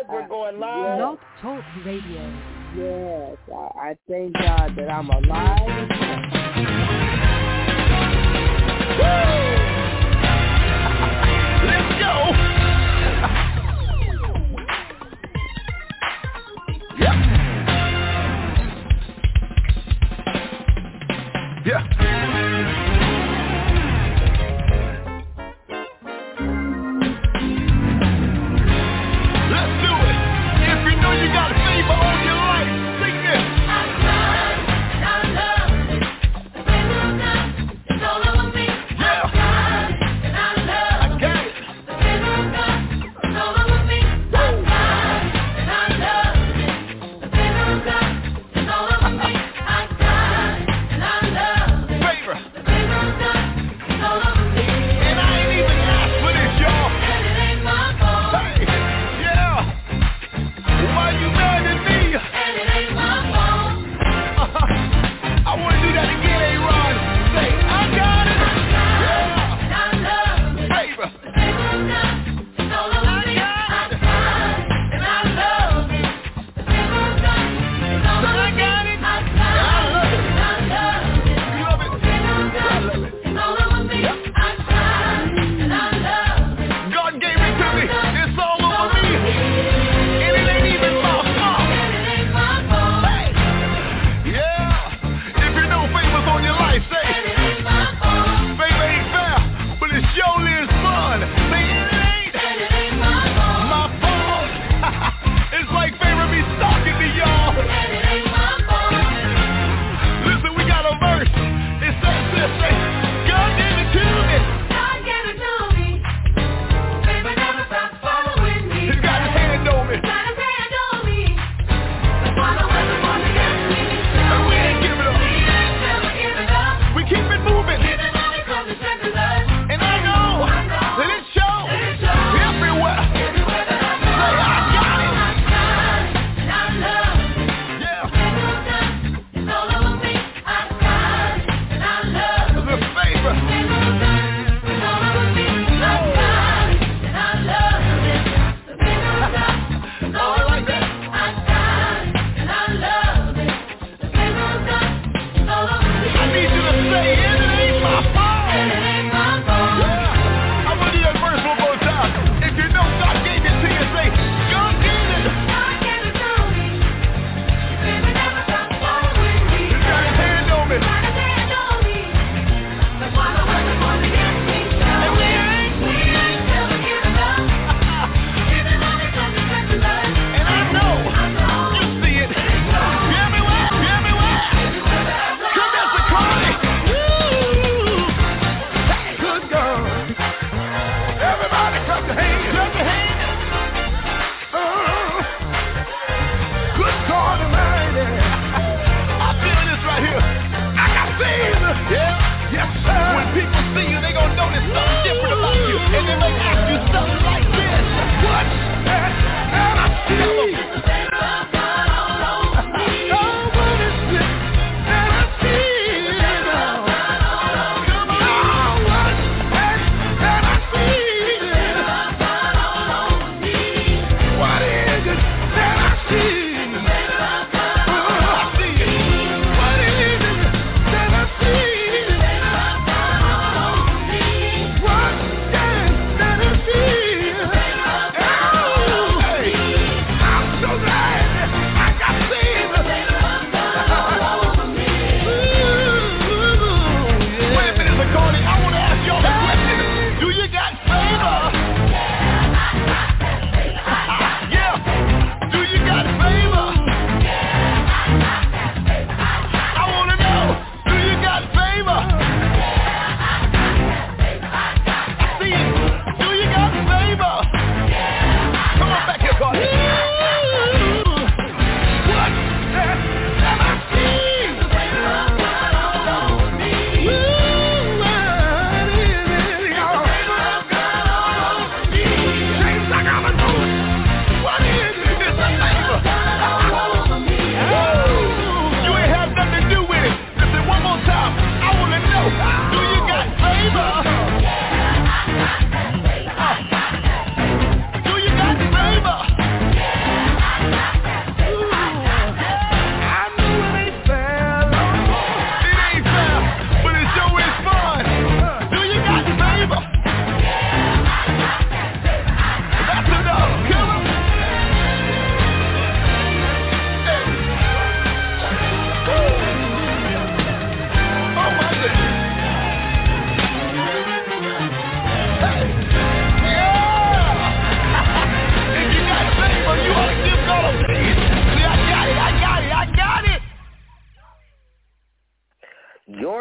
guys. We're going live. Blog Talk Radio. Yes, I thank God that I'm alive. Let's go. Yeah. Yeah. Let's do it. If you know you got a favor on your life, sing this. I'm loved, the favor of God is all over me. Yeah.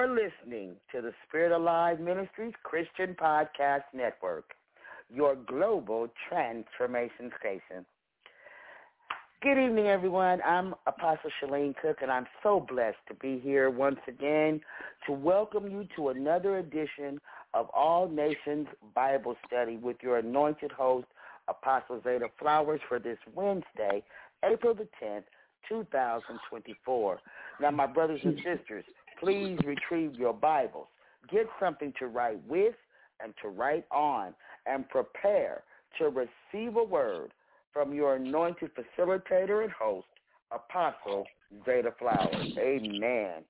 listening to the Spirit Alive Ministries Christian Podcast Network, your global transformation station. Good evening, everyone. I'm Apostle Shalene Cook, and I'm so blessed to be here once again to welcome you to another edition of All Nations Bible Study with your anointed host, Apostle Zeta Flowers, for this Wednesday, April the 10th, 2024. Now, my brothers and sisters, please retrieve your Bibles. Get something to write with and to write on, and prepare to receive a word from your anointed facilitator and host, Apostle Zeta Flowers. Amen.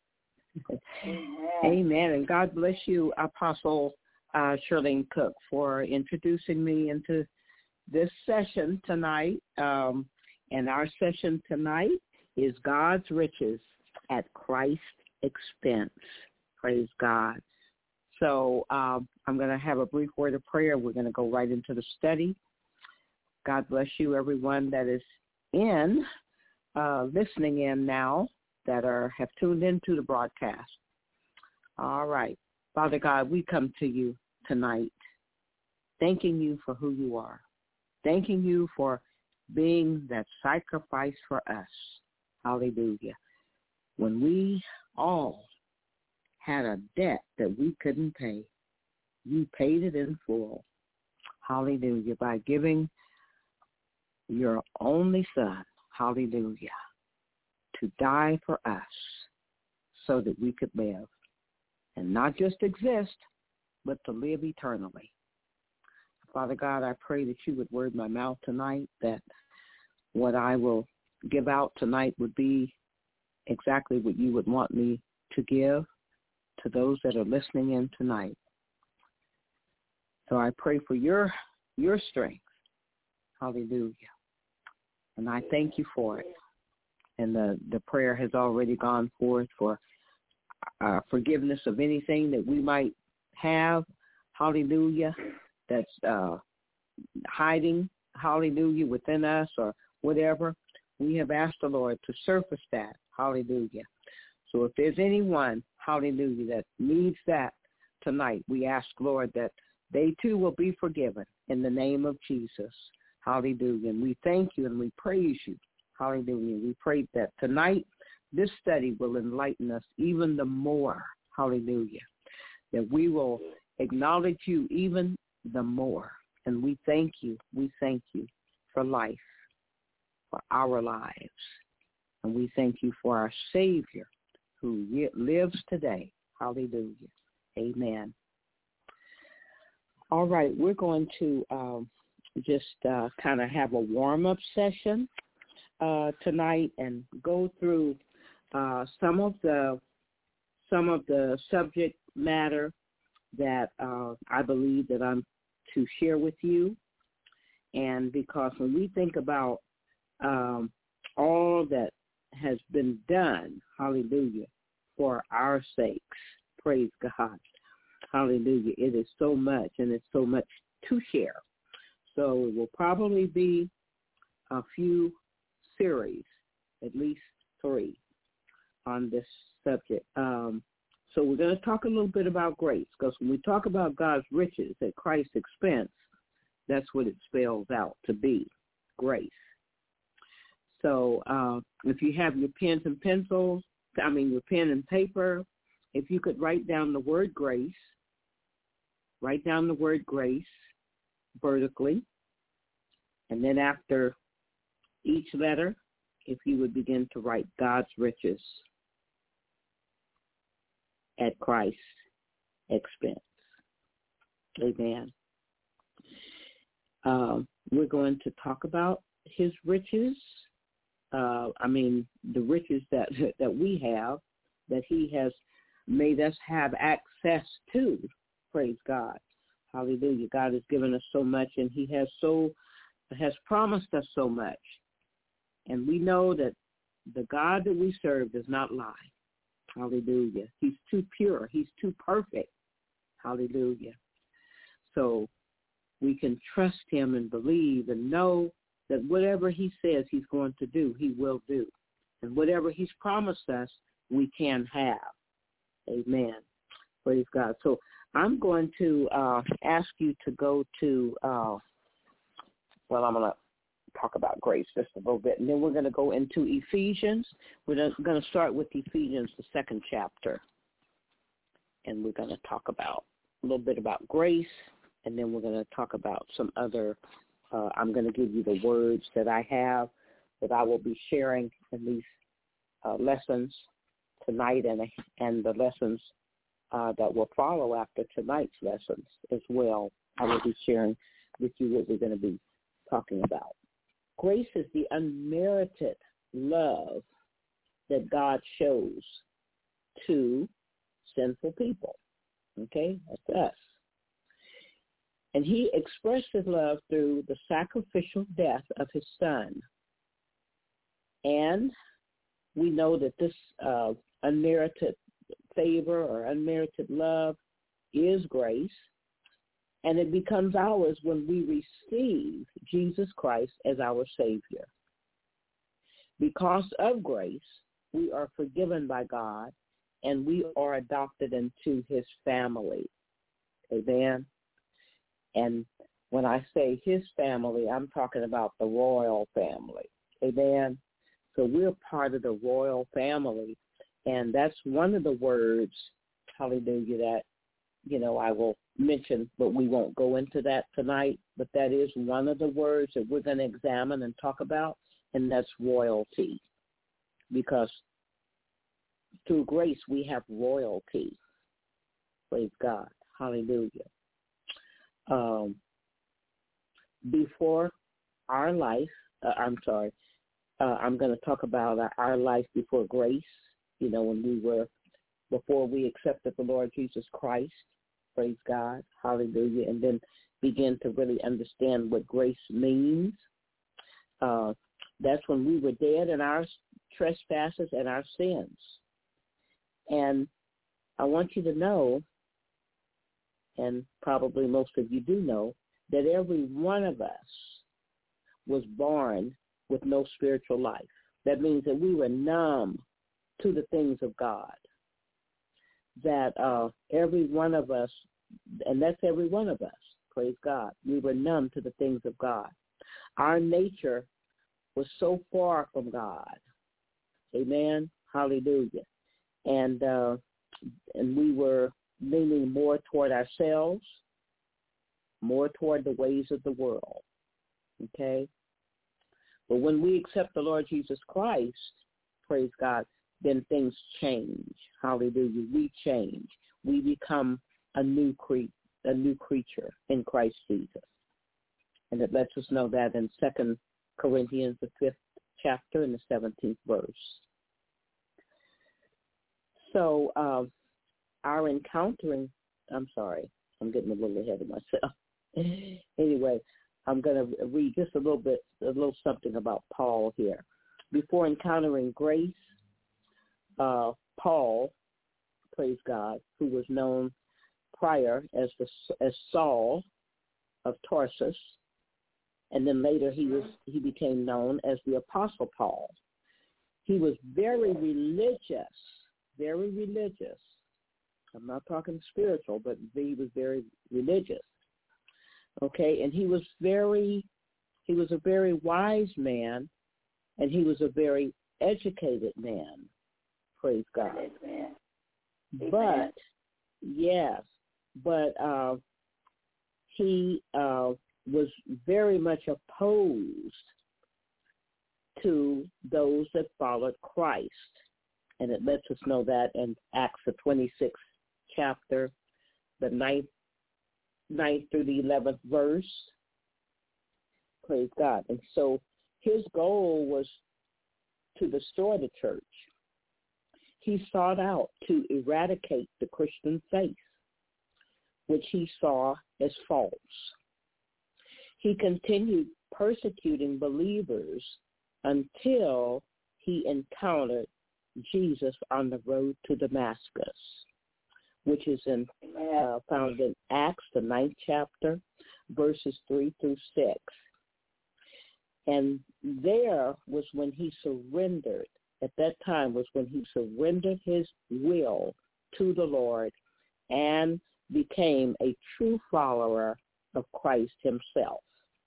Amen. And God bless you, Apostle Shirlene Cook, for introducing me into this session tonight. And our session tonight is God's Riches at Christ's Expense. Praise God. So I'm going to have a brief word of prayer. We're going to go right into the study. God bless you, everyone that is listening in now, that have tuned into the broadcast. All right. Father God, we come to you tonight, thanking you for who you are, thanking you for being that sacrifice for us. Hallelujah. When we all had a debt that we couldn't pay, you paid it in full. Hallelujah. By giving your only son, hallelujah, to die for us so that we could live and not just exist, but to live eternally. Father God, I pray that you would word my mouth tonight, that what I will give out tonight would be exactly what you would want me to give to those that are listening in tonight. So I pray for your strength. Hallelujah. And I thank you for it. And the prayer has already gone forth for forgiveness of anything that we might have, hallelujah, that's hiding, hallelujah, within us or whatever. We have asked the Lord to surface that, hallelujah. So if there's anyone, hallelujah, that needs that tonight, we ask, Lord, that they too will be forgiven in the name of Jesus. Hallelujah. And we thank you and we praise you. Hallelujah. We pray that tonight this study will enlighten us even the more. Hallelujah. That we will acknowledge you even the more. And we thank you. We thank you for life, for our lives. And we thank you for our Savior who lives today. Hallelujah. Amen. All right. We're going to just kind of have a warm-up session tonight and go through some of the subject matter that I believe that I'm to share with you. And because when we think about all that has been done, hallelujah, for our sakes, praise God, hallelujah, it is so much, and it's so much to share. So it will probably be a few series, at least 3, on this subject. So we're going to talk a little bit about grace, because when we talk about God's riches at Christ's expense, that's what it spells out to be, grace. So if you have your pens and pencils, your pen and paper, if you could write down the word grace, vertically, and then after each letter, if you would begin to write God's riches at Christ's expense. Amen. We're going to talk about his riches. The riches that we have, that he has made us have access to. Praise God. Hallelujah. God has given us so much, and he has promised us so much. And we know that the God that we serve does not lie. Hallelujah. He's too pure. He's too perfect. Hallelujah. So we can trust him and believe and know that whatever he says he's going to do, he will do. And whatever he's promised us, we can have. Amen. Praise God. So I'm going to ask you to go to, I'm going to talk about grace just a little bit, and then we're going to go into Ephesians. We're going to start with Ephesians, the 2nd chapter, and we're going to talk about a little bit about grace, and then we're going to talk about some other, I'm going to give you the words that I have that I will be sharing in these lessons tonight and the lessons that will follow after tonight's lessons as well. I will be sharing with you what we're going to be talking about. Grace is the unmerited love that God shows to sinful people. Okay, that's us. And he expressed his love through the sacrificial death of his son. And we know that this unmerited favor or unmerited love is grace, and it becomes ours when we receive Jesus Christ as our Savior. Because of grace, we are forgiven by God, and we are adopted into his family. Amen. And when I say his family, I'm talking about the royal family. Amen. So we're part of the royal family, and that's one of the words, hallelujah, that, I will mention, but we won't go into that tonight, but that is one of the words that we're going to examine and talk about, and that's royalty, because through grace we have royalty. Praise God. Hallelujah. Before our life, I'm going to talk about our life before grace, before we accepted the Lord Jesus Christ. Praise God. Hallelujah. And then begin to really understand what grace means. That's when we were dead in our trespasses and our sins. And I want you to know, and probably most of you do know, that every one of us was born with no spiritual life. That means that we were numb to the things of God. That every one of us, and that's every one of us, praise God, we were numb to the things of God. Our nature was so far from God. Amen. Hallelujah. And we were leaning more toward ourselves, more toward the ways of the world. Okay? But when we accept the Lord Jesus Christ, praise God, then things change. Hallelujah. We change. We become a new creature in Christ Jesus. And it lets us know that in 2 Corinthians, the 5th chapter and the 17th verse. So our encountering, I'm sorry, I'm getting a little ahead of myself. Anyway, I'm going to read just a little something about Paul here. Before encountering grace, Paul, praise God, who was known prior as Saul of Tarsus, and then later he became known as the Apostle Paul. He was very religious. I'm not talking spiritual, but he was very religious. Okay, and he was a very wise man, and he was a very educated man. Praise God. Amen. But yes, he was very much opposed to those that followed Christ. And it lets us know that in Acts, the 26th chapter, the 9th through the 11th verse. Praise God. And so his goal was to destroy the church. He sought out to eradicate the Christian faith, which he saw as false. He continued persecuting believers until he encountered Jesus on the road to Damascus, which is found in Acts, the 9th chapter, verses 3 through 6. And there was when he surrendered, at that time was when he surrendered his will to the Lord and became a true follower of Christ himself.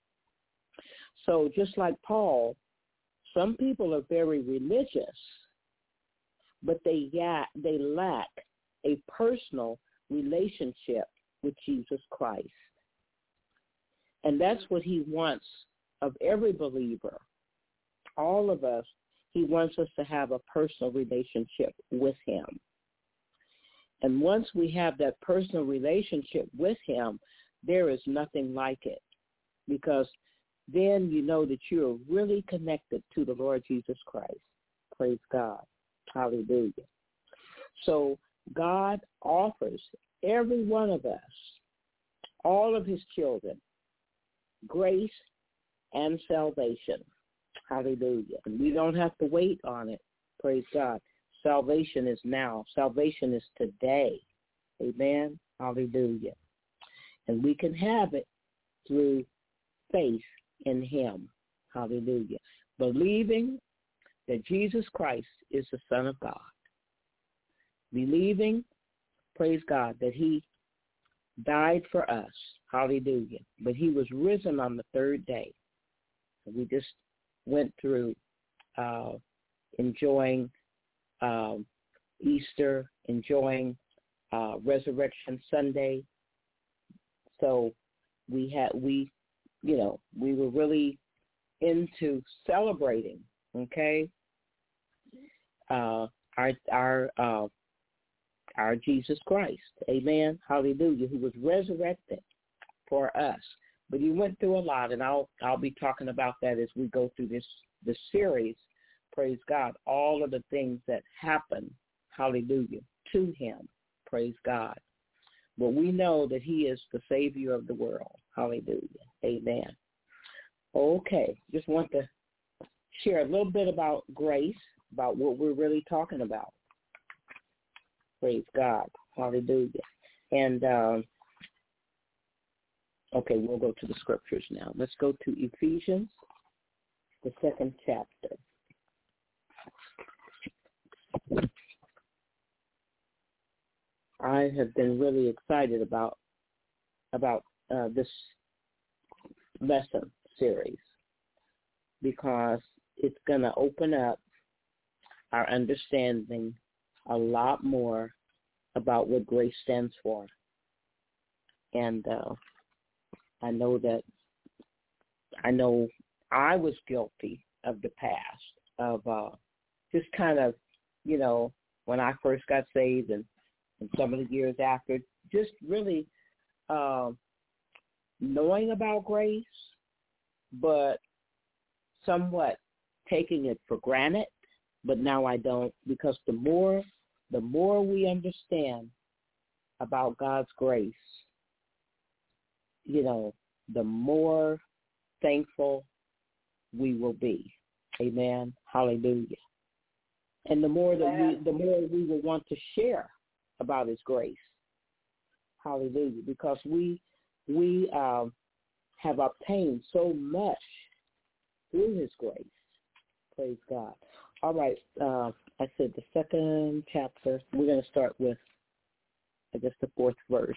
So just like Paul, some people are very religious, but they lack a personal relationship with Jesus Christ. And that's what he wants of every believer. All of us, he wants us to have a personal relationship with him. And once we have that personal relationship with him, there is nothing like it, because then you know that you are really connected to the Lord Jesus Christ. Praise God. Hallelujah. So God offers every one of us, all of his children, grace and salvation. Hallelujah. And we don't have to wait on it. Praise God. Salvation is now. Salvation is today. Amen. Hallelujah. And we can have it through faith in him. Hallelujah. Believing that Jesus Christ is the Son of God. Believing, praise God, that he died for us. Hallelujah. But he was risen on the third day. We just went through enjoying Easter, enjoying Resurrection Sunday. So we were really into celebrating, okay, our Jesus Christ, amen, hallelujah, who was resurrected for us. But he went through a lot, and I'll be talking about that as we go through this series. Praise God, all of the things that happened, hallelujah, to him. Praise God. But we know that he is the Savior of the world. Hallelujah. Amen. Okay, just want to share a little bit about grace, about what we're really talking about. Praise God. Hallelujah. And, okay, we'll go to the scriptures now. Let's go to Ephesians, the 2nd chapter. I have been really excited about this lesson series, because it's going to open up our understanding a lot more about what grace stands for. And I know I was guilty of the past, of just kind of, when I first got saved and some of the years after, just really knowing about grace, but somewhat taking it for granted. But now I don't, because the more we understand about God's grace, the more thankful we will be. Amen. Hallelujah. And the more we will want to share about his grace. Hallelujah. Because we have obtained so much through his grace. Praise God. All right. I said the 2nd chapter. We're going to start with, I guess, the 4th verse.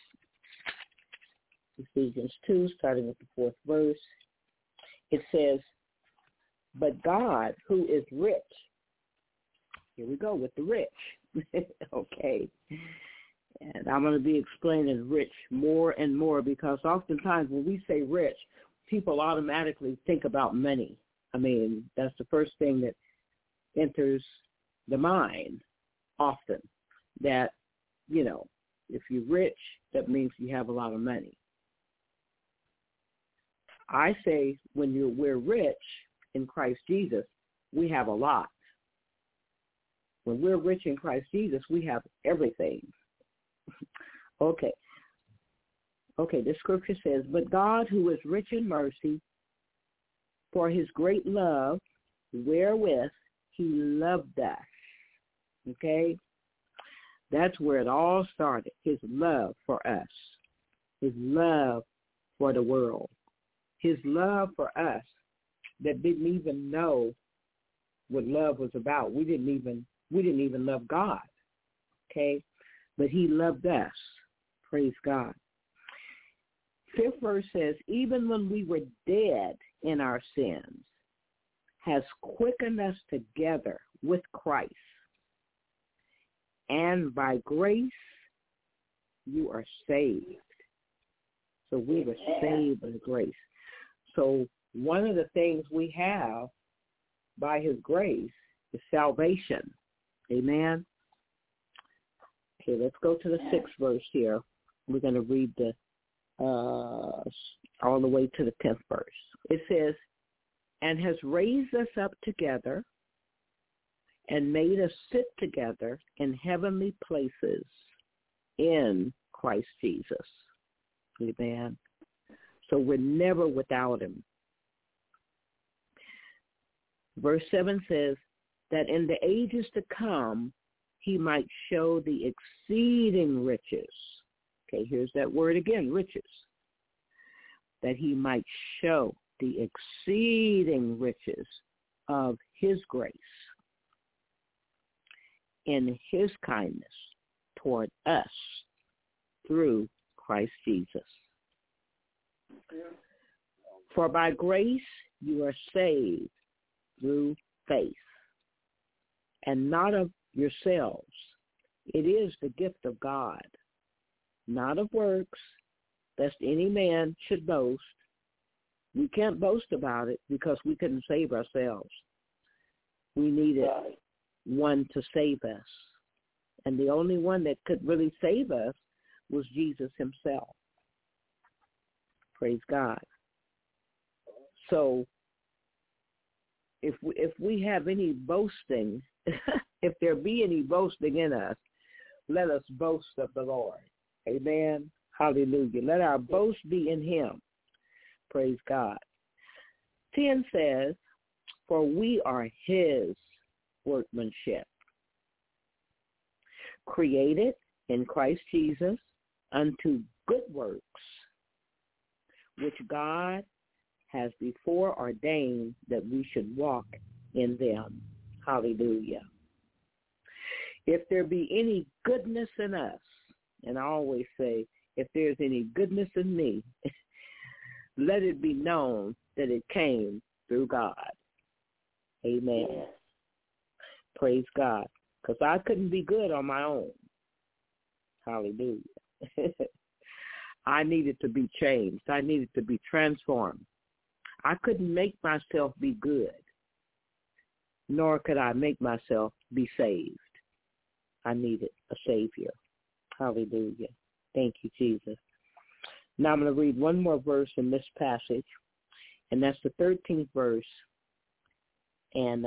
Ephesians 2, starting with the 4th verse. It says, but God, who is rich. Here we go with the rich. Okay. And I'm going to be explaining rich more and more, because oftentimes when we say rich, people automatically think about money. I mean, that's the first thing that enters the mind often, that, if you're rich, that means you have a lot of money. I say we're rich in Christ Jesus, we have a lot. When we're rich in Christ Jesus, we have everything. Okay, the scripture says, but God, who is rich in mercy, for his great love, wherewith he loved us. Okay? That's where it all started, his love for us, his love for the world, his love for us that didn't even know what love was about. We didn't even love God. Okay? but he loved us. Praise God. 5th verse says, even when we were dead in our sins, has quickened us together with Christ. And by grace, you are saved. So we were saved by grace. So one of the things we have by his grace is salvation. Amen. Okay, let's go to the 6th verse here. We're going to read the all the way to the 10th verse. It says, and has raised us up together and made us sit together in heavenly places in Christ Jesus. Amen. So we're never without him. Verse 7 says that in the ages to come, he might show the exceeding riches. Okay, here's that word again, riches. That he might show the exceeding riches of his grace in his kindness toward us through Christ Jesus. For by grace you are saved through faith, and not of yourselves. It is the gift of God, not of works, lest any man should boast. We can't boast about it because we couldn't save ourselves. We needed one to save us. And the only one that could really save us was Jesus himself. Praise God. So if we have any boasting, if there be any boasting in us, let us boast of the Lord. Amen. Hallelujah. Let our boast be in him. Praise God. 10 says, for we are his workmanship, created in Christ Jesus unto good works, which God has before ordained that we should walk in them. Hallelujah. If there be any goodness in us, and I always say, if there's any goodness in me, let it be known that it came through God. Amen. Yes. Praise God. Because I couldn't be good on my own. Hallelujah. I needed to be changed. I needed to be transformed. I couldn't make myself be good, nor could I make myself be saved. I needed a Savior. Hallelujah. Thank you, Jesus. Now I'm going to read one more verse in this passage, and that's the 13th verse, and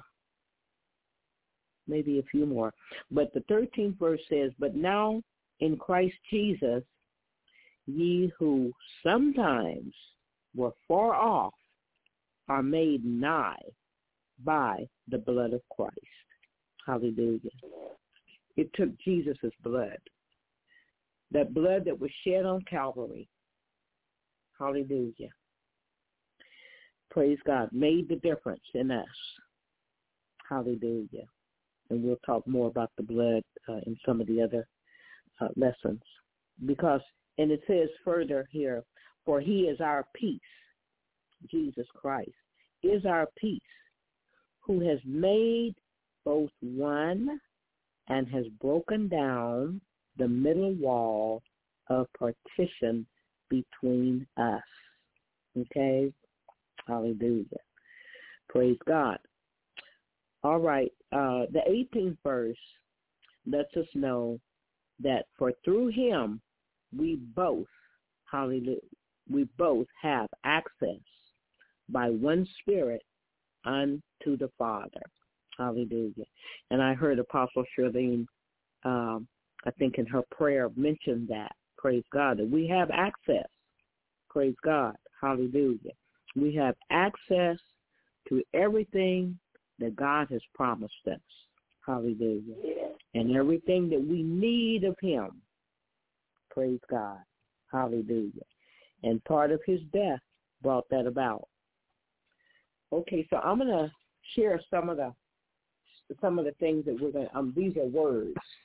maybe a few more. But the 13th verse says, but now in Christ Jesus, ye who sometimes were far off are made nigh by the blood of Christ. Hallelujah. It took Jesus' blood, that blood that was shed on Calvary. Hallelujah. Praise God. Made the difference in us. Hallelujah. And we'll talk more about the blood in some of the other lessons. Because, and it says further here, for he is our peace. Jesus Christ is our peace, who has made both one and has broken down the middle wall of partition between us. Okay? Hallelujah. Praise God. All right. The 18th verse lets us know that for through him we both, hallelujah, we both have access by one Spirit unto the Father. Hallelujah. And I heard Apostle Shirlene, I think in her prayer, mention that. Praise God. That we have access. Praise God. Hallelujah. We have access to everything that God has promised us. Hallelujah. Yeah. And everything that we need of him. Praise God. Hallelujah. And part of his death brought that about. Okay, so I'm going to share some of the things that we're going to, these are words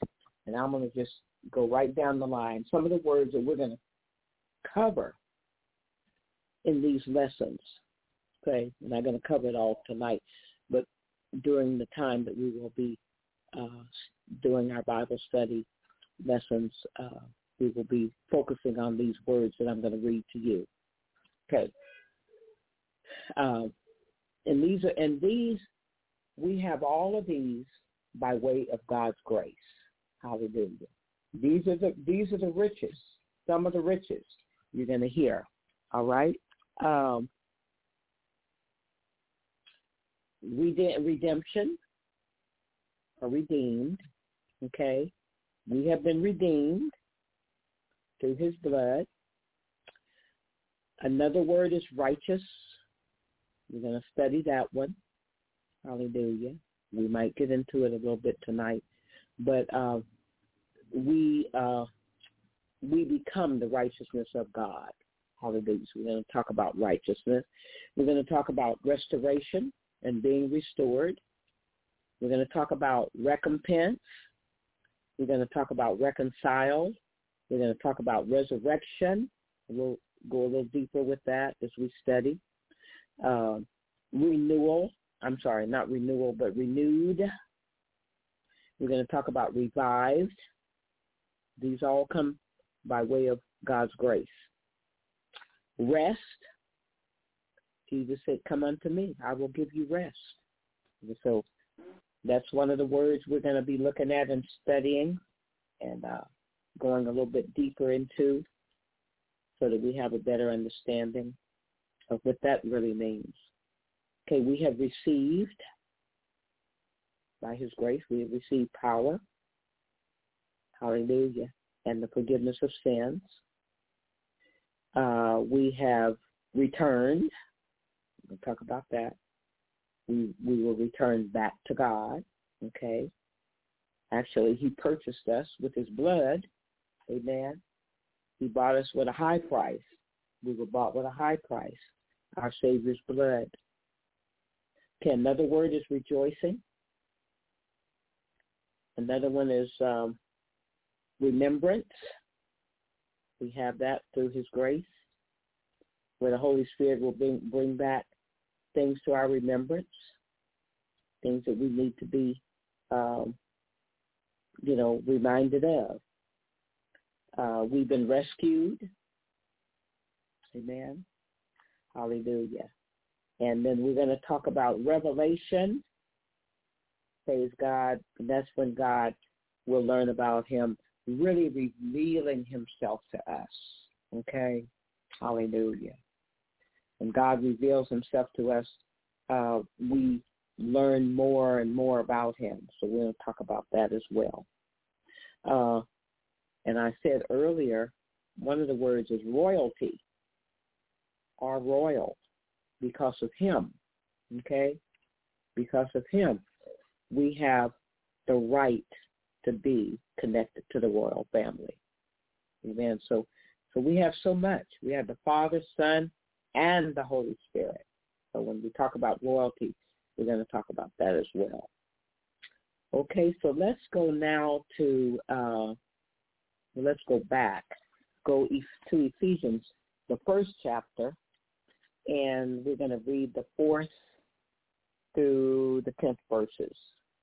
And I'm going to just go right down the line. Some of the words that we're going to cover in these lessons. Okay, we're not going to cover it all tonight, but during the time that we will be doing our Bible study lessons, we will be focusing on these words that I'm going to read to you. Okay. And these, we have all of these by way of God's grace. Hallelujah. These are the riches, some of the riches you're going to hear. All right. Redemption or redeemed. Okay. We have been redeemed through his blood. Another word is righteous. We're going to study that one. Hallelujah. We might get into it a little bit tonight. But we become the righteousness of God. Hallelujah. So we're going to talk about righteousness. We're going to talk about restoration and being restored. We're going to talk about recompense. We're going to talk about reconcile. We're going to talk about resurrection. We'll go a little deeper with that as we study. Renewal. I'm sorry, not renewal, but renewed. We're going to talk about revived. These all come by way of God's grace. Rest. Jesus said, come unto me. I will give you rest. So that's one of the words we're going to be looking at and studying and going a little bit deeper into so that we have a better understanding of what that really means. Okay, we have received, by his grace, we have received power, hallelujah, and the forgiveness of sins. We have returned. We'll talk about that. We will return back to God, okay? Actually, he purchased us with his blood, amen. He bought us with a high price. We were bought with a high price, our Savior's blood. Okay, another word is rejoicing. Another one is remembrance. We have that through his grace, where the Holy Spirit will bring back things to our remembrance, things that we need to be, reminded of. We've been rescued. Amen. Hallelujah. And then we're going to talk about revelation. Praise God. And that's when God will learn about him really revealing himself to us. Okay? Hallelujah. When God reveals himself to us, we learn more and more about him. So we're going to talk about that as well. And I said earlier, one of the words is royalty. Are royal because of him. Okay? Because of him, we have the right to be connected to the royal family. Amen. So we have so much. We have the Father, Son, and the Holy Spirit. So when we talk about royalty, we're going to talk about that as well. Okay, so let's go now to, let's go back. Go to Ephesians, the first chapter, and we're going to read the 4th through the 10th verses.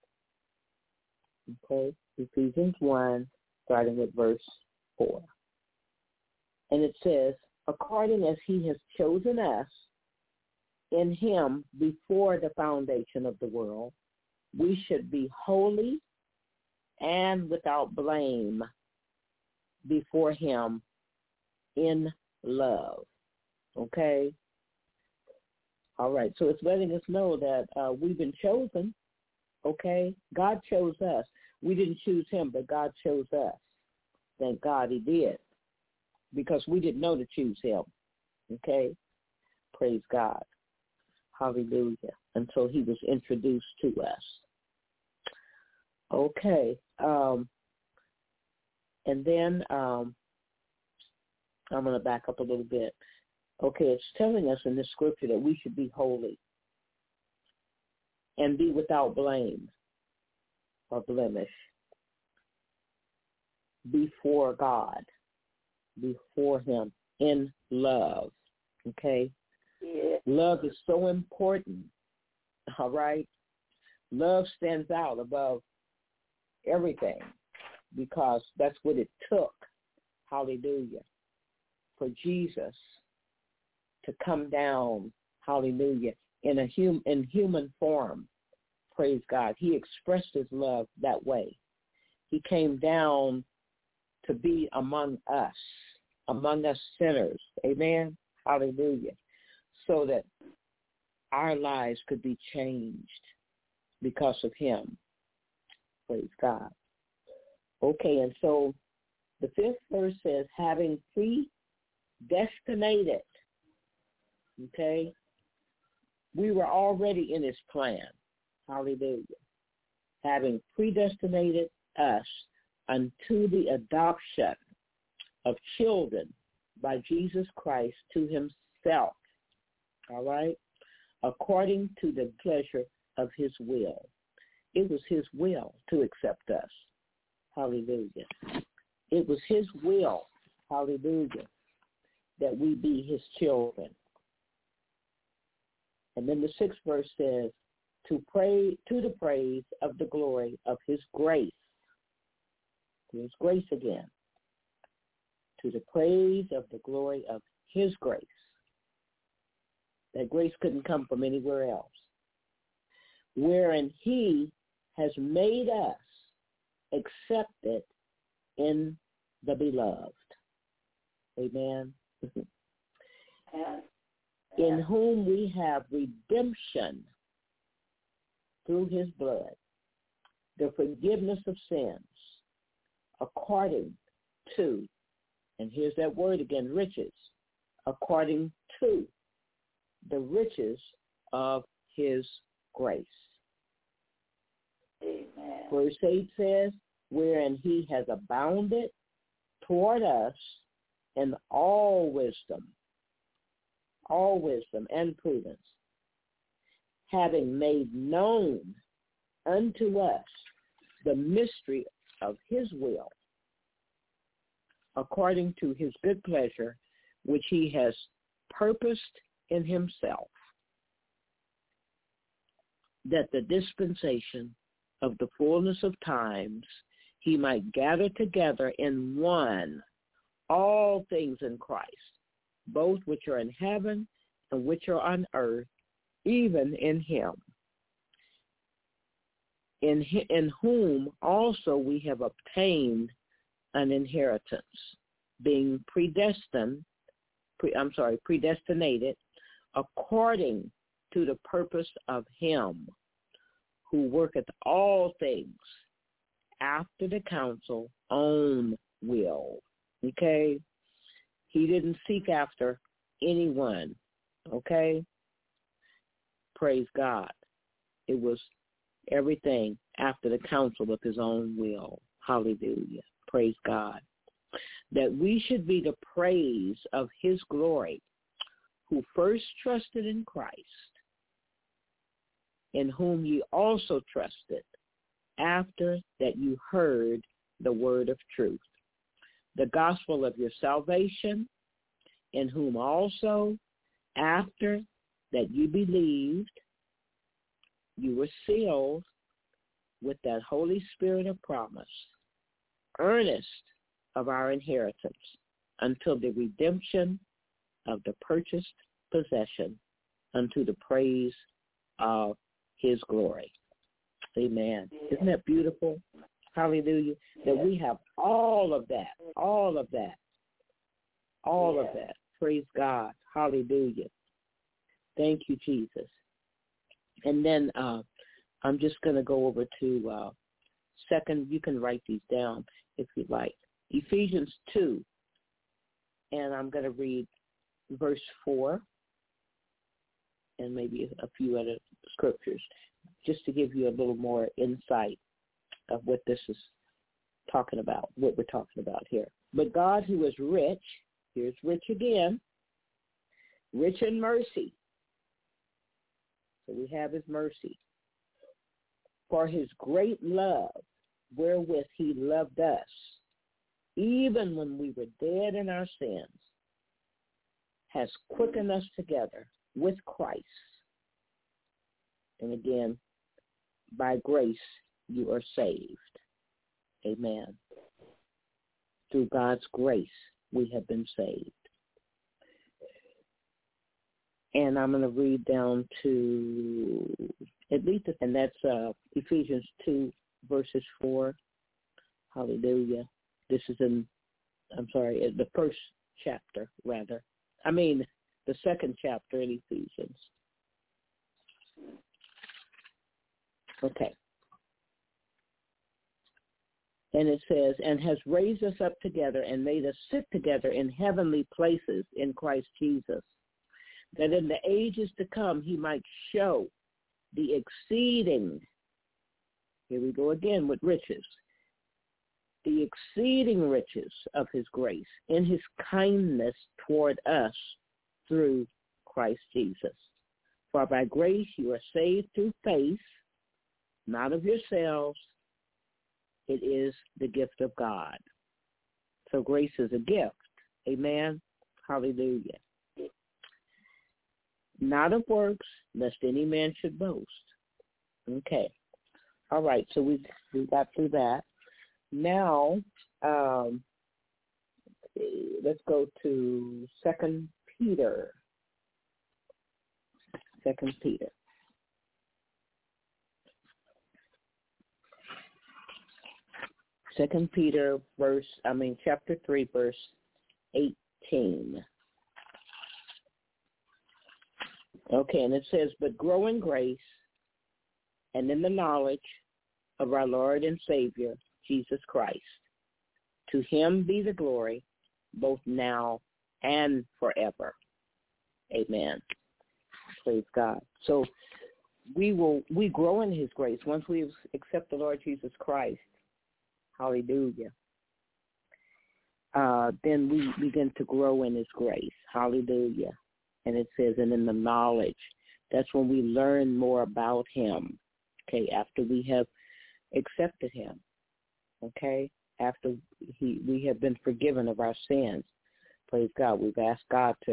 Okay, Ephesians 1, starting with verse 4. And it says, according as he has chosen us in him before the foundation of the world, we should be holy and without blame before him in love. Okay? All right, so it's letting us know that we've been chosen. Okay? God chose us. We didn't choose him, but God chose us. Thank God he did, because we didn't know to choose him. Okay? Praise God. Hallelujah. Until he was introduced to us. Okay. And then I'm going to back up a little bit. Okay, it's telling us in this scripture that we should be holy and be without blame or blemish. before God, before him in love, okay? Yeah. Love is so important, all right? Love stands out above everything because that's what it took, hallelujah, for Jesus to come down, hallelujah, in human form, praise God. He expressed his love that way. He came down to be among us sinners, amen, hallelujah, so that our lives could be changed because of him, praise God. Okay, and so the 5th verse says, having predestinated, okay, we were already in his plan, hallelujah, having predestinated us unto the adoption of children by Jesus Christ to himself, all right, according to the pleasure of his will. It was his will to accept us, hallelujah. It was his will, hallelujah, that we be his children. And then the 6th verse says, to the praise of the glory of his grace. His grace again. To the praise of the glory of his grace. That grace couldn't come from anywhere else. Wherein he has made us accepted in the beloved. Amen. In whom we have redemption through his blood, the forgiveness of sins, according to, and here's that word again, riches, according to the riches of his grace. Amen. Verse 8 says, wherein he has abounded toward us in all wisdom and prudence, having made known unto us the mystery of his will, according to his good pleasure, which he has purposed in himself, that the dispensation of the fullness of times he might gather together in one all things in Christ, both which are in heaven and which are on earth, even in him, in whom also we have obtained an inheritance, being predestinated according to the purpose of him who worketh all things after the counsel own will. Okay? He didn't seek after anyone. Okay? Praise God. It was everything after the counsel of his own will. Hallelujah. Praise God. That we should be the praise of his glory, who first trusted in Christ, in whom ye also trusted, after that you heard the word of truth, the gospel of your salvation, in whom also, after that you believed, you were sealed with that Holy Spirit of promise, earnest of our inheritance, until the redemption of the purchased possession, unto the praise of his glory. Amen. Yeah. Isn't that beautiful? Hallelujah. That we have all of that. Praise God. Hallelujah. Thank you, Jesus. And then I'm just going to go over to second. You can write these down if you'd like. Ephesians 2. And I'm going to read verse 4 and maybe a few other scriptures just to give you a little more insight of what this is talking about, what we're talking about here. But God, who is rich, here's rich again, rich in mercy. So we have his mercy. For his great love, wherewith he loved us, even when we were dead in our sins, has quickened us together with Christ. And again, by grace you are saved. Amen. Through God's grace we have been saved. And I'm going to read down to at least, and that's Ephesians 2, verses 4. Hallelujah. This is the first chapter, rather. The second chapter in Ephesians. Okay. And it says, and has raised us up together and made us sit together in heavenly places in Christ Jesus, that in the ages to come he might show the exceeding, here we go again with riches, the exceeding riches of his grace in his kindness toward us through Christ Jesus. For by grace you are saved through faith, not of yourselves. It is the gift of God. So grace is a gift. Amen. Hallelujah. Not of works, lest any man should boast. Okay. All right. So we got through that. Now, let's go to 2 Peter. 2 Peter. Chapter 3, verse 18. Okay, and it says, but grow in grace and in the knowledge of our Lord and Savior, Jesus Christ. To him be the glory, both now and forever. Amen. Praise God. So we grow in his grace once we accept the Lord Jesus Christ. Hallelujah. Then we begin to grow in his grace. Hallelujah. And it says, and in the knowledge, that's when we learn more about him, okay, after we have accepted him, okay, after we have been forgiven of our sins. Praise God. We've asked God to,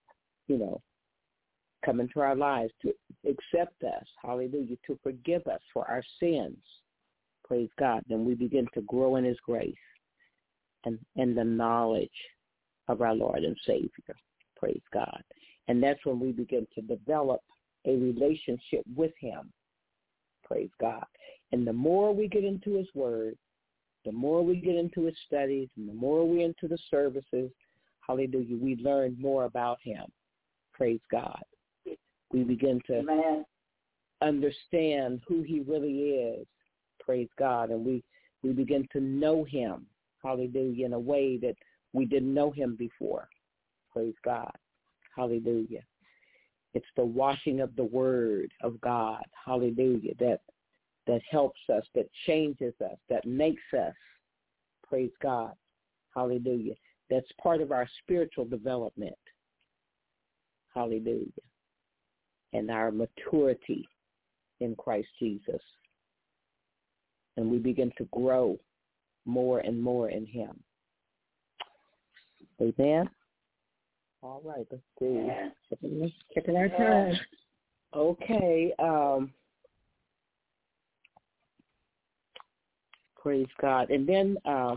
come into our lives, to accept us, hallelujah, to forgive us for our sins. Praise God. Then we begin to grow in his grace and the knowledge of our Lord and Savior. Praise God. And that's when we begin to develop a relationship with him. Praise God. And the more we get into his word, the more we get into his studies, and the more we're into the services, hallelujah, we learn more about him. Praise God. We begin to understand who he really is. Praise God. And we begin to know him, hallelujah, in a way that we didn't know him before. Praise God. Hallelujah. It's the washing of the word of God, hallelujah, that helps us, that changes us, that makes us, praise God, hallelujah. That's part of our spiritual development, hallelujah, and our maturity in Christ Jesus. And we begin to grow more and more in him. Amen. All right, let's see. Checking our time. Okay. Praise God. And then,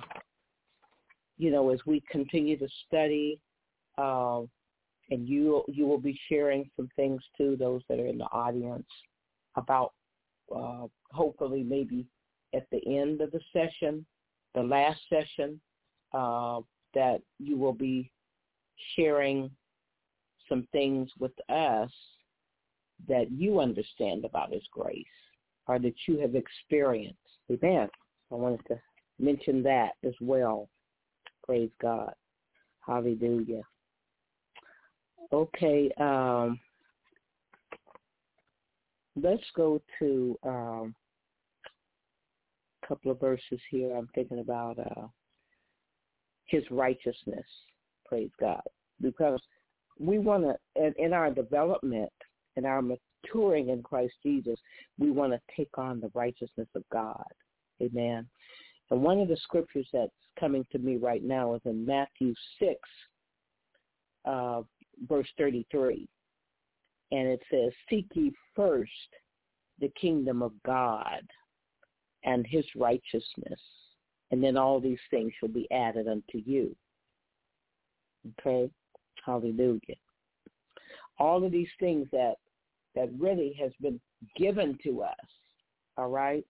as we continue to study, and you will be sharing some things too, those that are in the audience, about hopefully maybe at the end of the session, the last session, that you will be sharing some things with us that you understand about his grace or that you have experienced. Amen. I wanted to mention that as well. Praise God. Hallelujah. Okay, let's go to a couple of verses here. I'm thinking about his righteousness. Praise God. Because we want to, in our development, in our maturing in Christ Jesus, we want to take on the righteousness of God. Amen. And one of the scriptures that's coming to me right now is in Matthew 6, verse 33. And it says, seek ye first the kingdom of God and his righteousness, and then all these things shall be added unto you. Okay? Hallelujah. All of these things that really has been given to us, all right?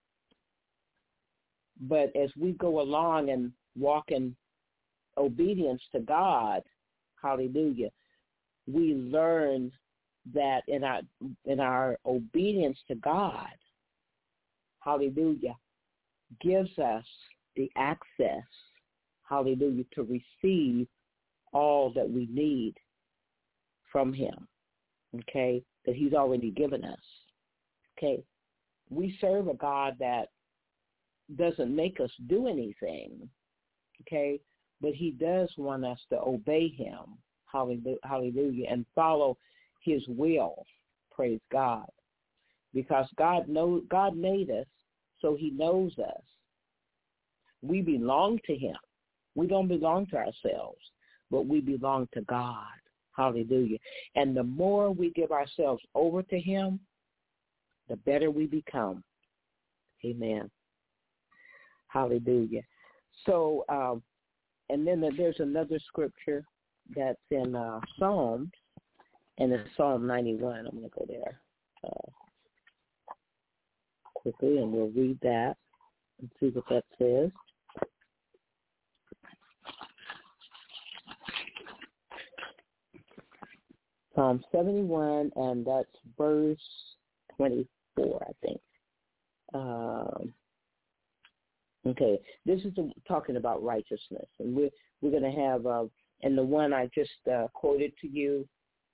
But as we go along and walk in obedience to God, hallelujah, we learn that in our obedience to God, hallelujah, gives us the access, hallelujah, to receive all that we need from him, okay, that he's already given us, okay. We serve a God that doesn't make us do anything, okay, but he does want us to obey him, hallelujah, and follow his will, praise God, because God made us, so he knows us. We belong to him. We don't belong to ourselves, but we belong to God, hallelujah. And the more we give ourselves over to him, the better we become. Amen. Hallelujah. So, and then there's another scripture that's in Psalms, and it's Psalm 91. I'm going to go there quickly, and we'll read that and see what that says. Psalm 71, and that's verse 24, I think. Okay, this is talking about righteousness, and we're going to have, and the one I just quoted to you,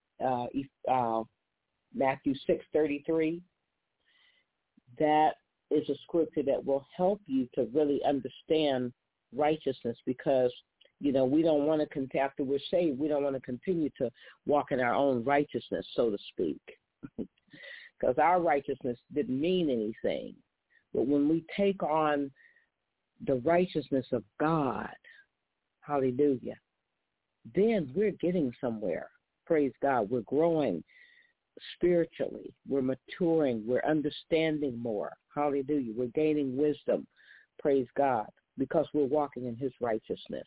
Matthew 6:33. That is a scripture that will help you to really understand righteousness, because we don't want to, after we're saved, we don't want to continue to walk in our own righteousness, so to speak, because our righteousness didn't mean anything. But when we take on the righteousness of God, hallelujah, then we're getting somewhere. Praise God. We're growing spiritually. We're maturing. We're understanding more. Hallelujah. We're gaining wisdom. Praise God. Because we're walking in his righteousness.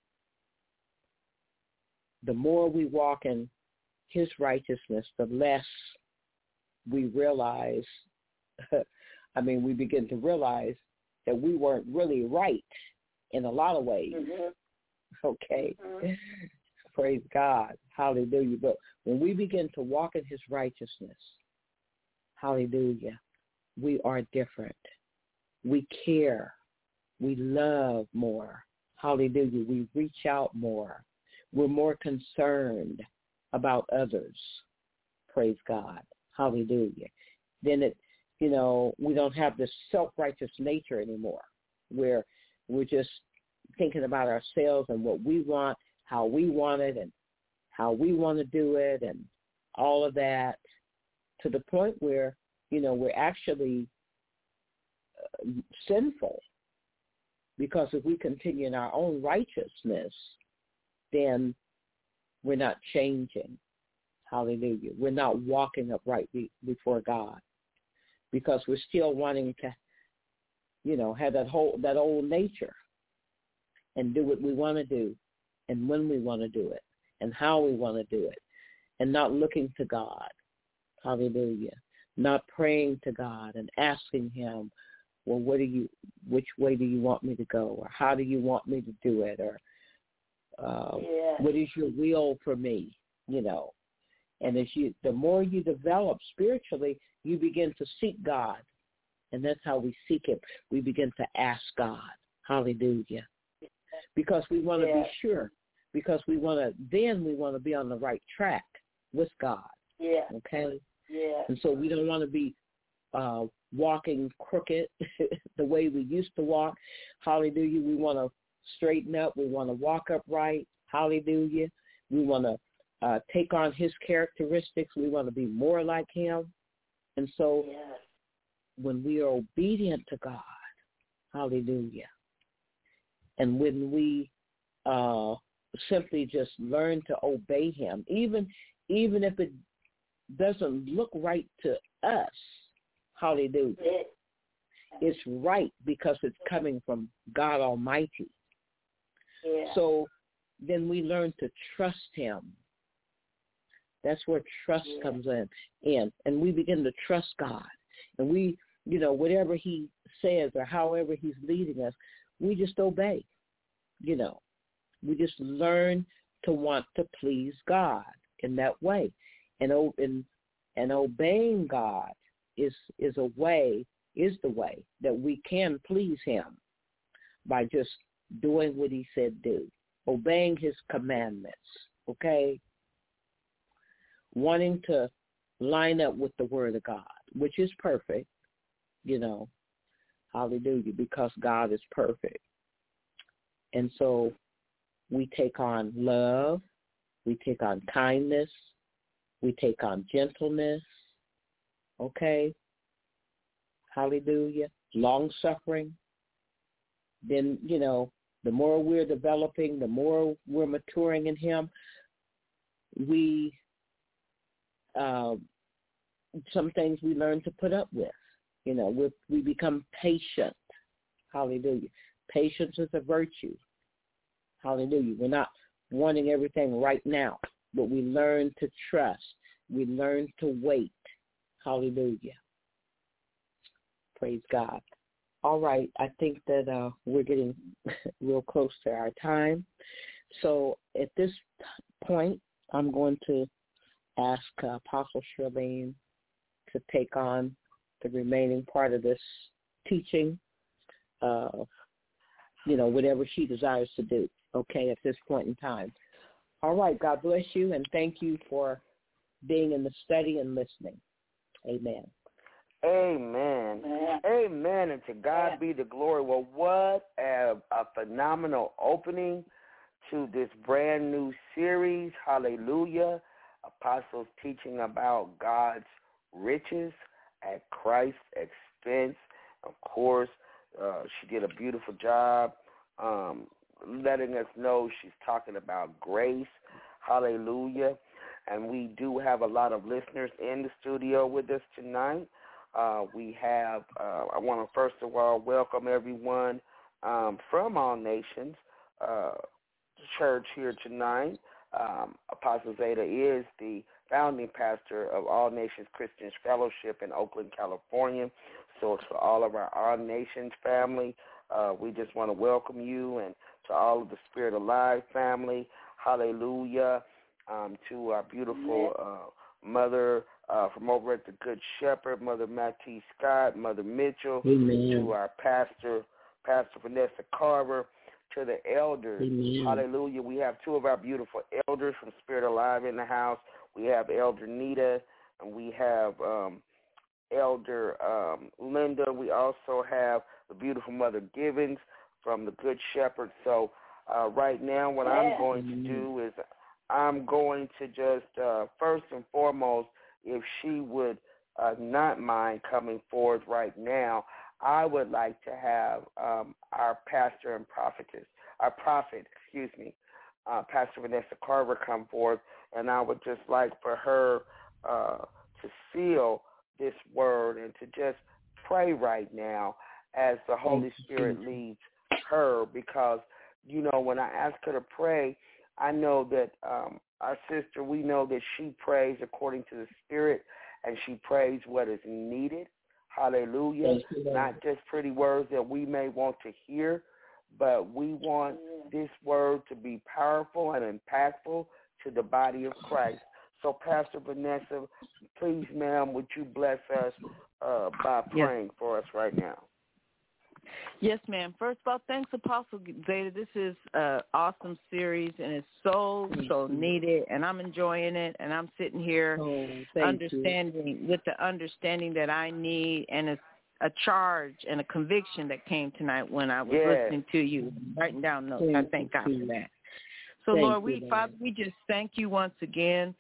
The more we walk in his righteousness, the less we realize, we begin to realize that we weren't really right in a lot of ways. Mm-hmm. Okay. Mm-hmm. Praise God. Hallelujah. But when we begin to walk in his righteousness, hallelujah, we are different. We care. We love more. Hallelujah. We reach out more. We're more concerned about others. Praise God. Hallelujah. Then we don't have this self-righteous nature anymore, where we're just thinking about ourselves and what we want, how we want it, and how we want to do it, and all of that, to the point where, we're actually sinful. Because if we continue in our own righteousness, then we're not changing. Hallelujah. We're not walking upright before God, because we're still wanting to, have that old nature and do what we want to do, and when we want to do it, and how we want to do it, and not looking to God. Hallelujah. Not praying to God and asking him, well, which way do you want me to go, or how do you want me to do it, or what is your will for me, And the more you develop spiritually, you begin to seek God, and that's how we seek him. We begin to ask God, hallelujah, because we want to be sure, because we want to be on the right track with God. Yeah. Okay. Yeah. And so we don't want to be walking crooked the way we used to walk. Hallelujah. We want to straighten up. We want to walk upright. Hallelujah. We want to take on his characteristics. We want to be more like him. And so when we are obedient to God, Hallelujah. And when we simply just learn to obey him, even if it doesn't look right to us, hallelujah, it's right because it's coming from God Almighty. Yeah. So then we learn to trust him. That's where trust comes in. And we begin to trust God. And we, whatever he says or however he's leading us, we just obey. We just learn to want to please God in that way. And obeying God is the way that we can please him by just doing what he said do, obeying his commandments, okay? Wanting to line up with the word of God, which is perfect, hallelujah, because God is perfect. And so we take on love, we take on kindness, we take on gentleness, okay? Hallelujah. Long-suffering. Then, the more we're developing, the more we're maturing in him, we, some things we learn to put up with. We become patient. Hallelujah. Patience is a virtue. Hallelujah. We're not wanting everything right now, but we learn to trust. We learn to wait. Hallelujah. Praise God. All right. I think that we're getting real close to our time. So at this point, I'm going to ask Apostle Charlene to take on the remaining part of this teaching, whatever she desires to do, okay, at this point in time. All right. God bless you, and thank you for being in the study and listening. Amen. Amen. Amen. And to God be the glory. Well, what a phenomenal opening to this brand new series. Hallelujah. Apostles teaching about God's riches at Christ's expense. Of course, she did a beautiful job letting us know she's talking about grace. Hallelujah. And we do have a lot of listeners in the studio with us tonight. We have, I want to first of all welcome everyone from All Nations Church here tonight. Apostle Zeta is the founding pastor of All Nations Christian Fellowship in Oakland, California. So to all of our All Nations family, we just want to welcome you, and to all of the Spirit Alive family. Hallelujah. To our beautiful mother from over at the Good Shepherd, Mother Mattie Scott, Mother Mitchell. Amen. To our Pastor Vanessa Carver, to the elders. Amen. Hallelujah. We have two of our beautiful elders from Spirit Alive in the house. We have Elder Nita, and we have Elder Linda. We also have the beautiful Mother Givens from the Good Shepherd. So right now what I'm going to do is I'm going to just, first and foremost, if she would not mind coming forth right now, I would like to have our pastor and prophetess, Pastor Vanessa Carver come forth, and I would just like for her to seal this word and to just pray right now as the Holy Spirit leads her, because, when I ask her to pray, I know that our sister, we know that she prays according to the Spirit, and she prays what is needed. Hallelujah. Not just pretty words that we may want to hear, but we want this word to be powerful and impactful to the body of Christ. So, Pastor Vanessa, please, ma'am, would you bless us by praying for us right now? Yes, ma'am. First of all, thanks, Apostle Zeta. This is an awesome series, and it's so needed, and I'm enjoying it, and I'm sitting here with the understanding that I need, and a charge and a conviction that came tonight when I was listening to you, writing down notes. I thank God for that. So, Lord, Father, we just thank you once again.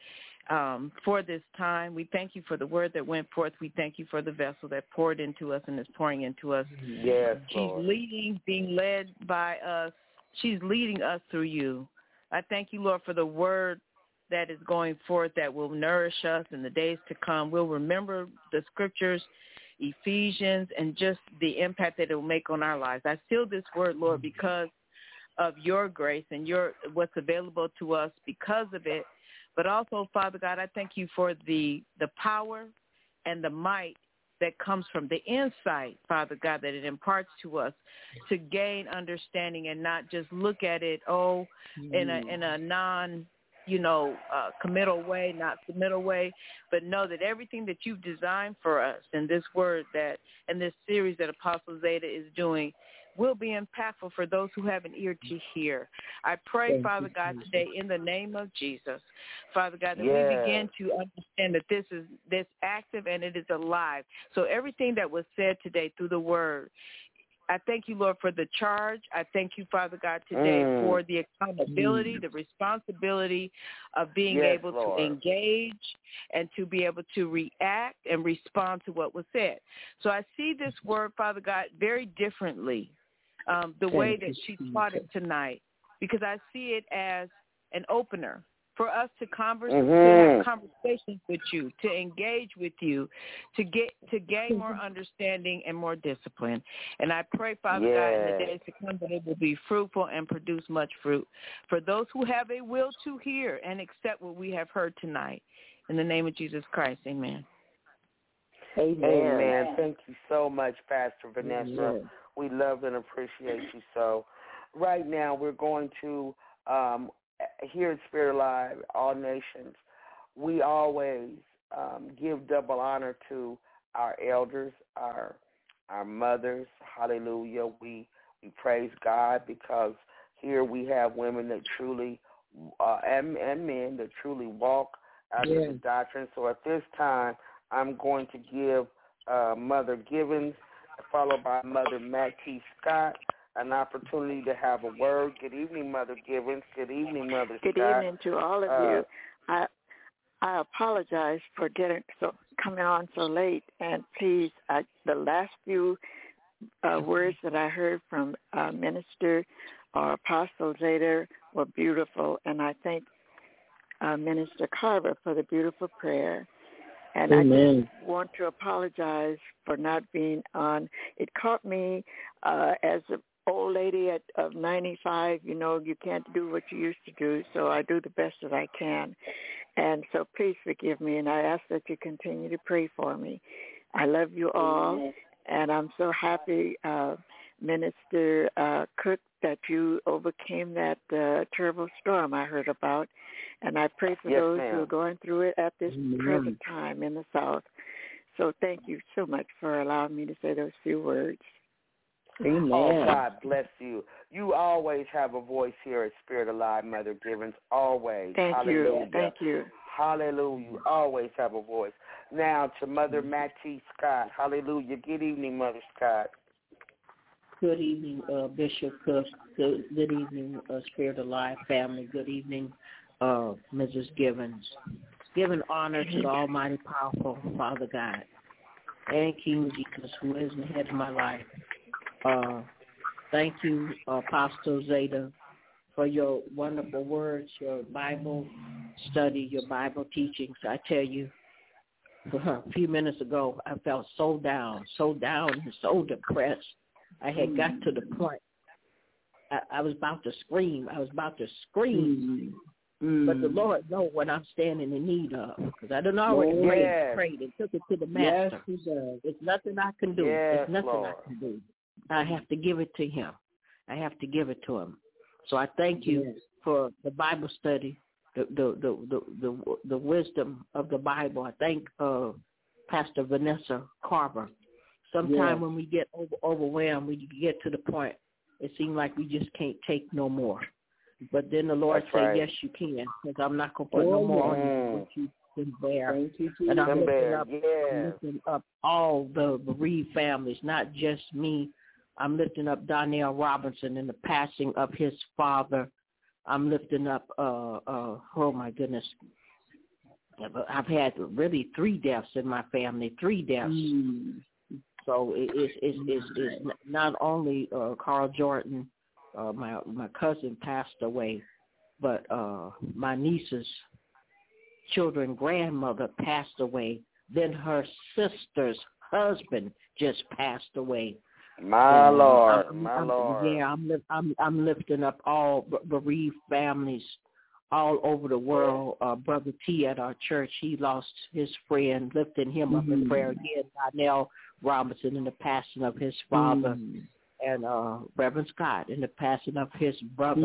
for this time. We thank you for the word that went forth. We thank you for the vessel that poured into us and is pouring into us. Yes, She's Lord. leading, being led by us. She's leading us through you. I thank you, Lord, for the word that is going forth that will nourish us in the days to come. We'll remember the scriptures, Ephesians, and just the impact that it will make on our lives. I seal this word, Lord, because of your grace and what's available to us because of it. But also, Father God, I thank you for the power and the might that comes from the insight, Father God, that it imparts to us to gain understanding and not just look at it, in a non, committal way, not submittal way, but know that everything that you've designed for us in this word and this series that Apostle Zeta is doing will be impactful for those who have an ear to hear. I pray, Father God, today in the name of Jesus, Father God, that we begin to understand that this is active and it is alive. So everything that was said today through the word, I thank you, Lord, for the charge. I thank you, Father God, today for the accountability, the responsibility of being able to engage and to be able to react and respond to what was said. So I see this word, Father God, very differently, the way that she taught it tonight, because I see it as an opener for us to to have conversations with you, to engage with you, to gain more understanding and more discipline. And I pray, Father God, in the days to come that it will be fruitful and produce much fruit for those who have a will to hear and accept what we have heard tonight. In the name of Jesus Christ, amen. Amen. Thank you so much, Pastor Vanessa. Amen. We love and appreciate you so. Right now, we're going to here at Spirit Alive, All Nations, we always give double honor to our elders, our mothers. Hallelujah. We praise God because here we have women that truly, and men that truly walk out of the doctrine. So at this time, I'm going to give Mother Givens, followed by Mother Mattie Scott, an opportunity to have a word. Good evening, Mother Givens. Good evening, Mother Scott. Good evening to all of you. I apologize for coming on so late, and please, the last few words that I heard from Minister or Apostle Zeta were beautiful, and I thank Minister Carver for the beautiful prayer. And I just want to apologize for not being on. It caught me as an old lady of 95. You can't do what you used to do, so I do the best that I can. And so please forgive me, and I ask that you continue to pray for me. I love you all, and I'm so happy, Minister Cook, that you overcame that terrible storm I heard about. And I pray for those who are going through it at this present time in the South. So thank you so much for allowing me to say those few words. Amen. Oh, God bless you. You always have a voice here at Spirit Alive, Mother Givens. Always. Thank Hallelujah. you. Thank you. Hallelujah. You always have a voice. Now to Mother Mattie Scott. Hallelujah. Good evening, Mother Scott. Good evening, Bishop Cook. Good evening, Spirit Alive family. Good evening, Mrs. Givens. Giving honor to the Almighty Powerful Father God and King Jesus, who is the head of my life. Thank you, Apostle Zeta, for your wonderful words, your Bible study, your Bible teachings. I tell you, a few minutes ago, I felt so down and so depressed. I had got to the point. I was about to scream. But the Lord knows what I'm standing in need of, because I done already prayed and took it to the Master. Yes, he does. It's nothing I can do. Yes, it's nothing Lord. I can do. I have to give it to him. I have to give it to him. So I thank you for the Bible study, the wisdom of the Bible. I thank Pastor Vanessa Carver. Sometimes when we get overwhelmed, we get to the point, it seems like we just can't take no more. But then the Lord said, yes, you can, because I'm not going to put no more on you what you can bear. And I'm lifting up all the bereaved families, not just me. I'm lifting up Donnell Robinson and the passing of his father. I'm lifting up, oh my goodness, I've had really 3 deaths in my family, 3 deaths. So it's not only Carl Jordan, my cousin passed away, but my niece's children grandmother passed away. Then her sister's husband just passed away. My Lord. Yeah, I'm lifting up all bereaved families all over the world. Brother T at our church, he lost his friend, lifting him up in prayer again. Donnell Robinson in the passing of his father, and Reverend Scott in the passing of his brother.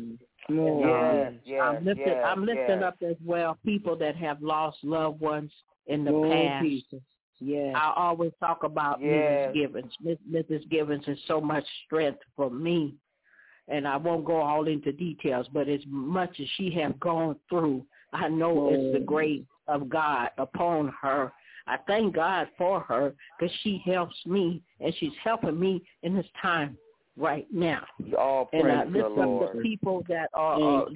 I'm lifting up as well people that have lost loved ones in the past. I always talk about Mrs. Givens. Mrs. Givens is so much strength for me, and I won't go all into details, but as much as she has gone through, I know it's the grace of God upon her. I thank God for her because she helps me, and she's helping me in this time right now. And I lift up the people that are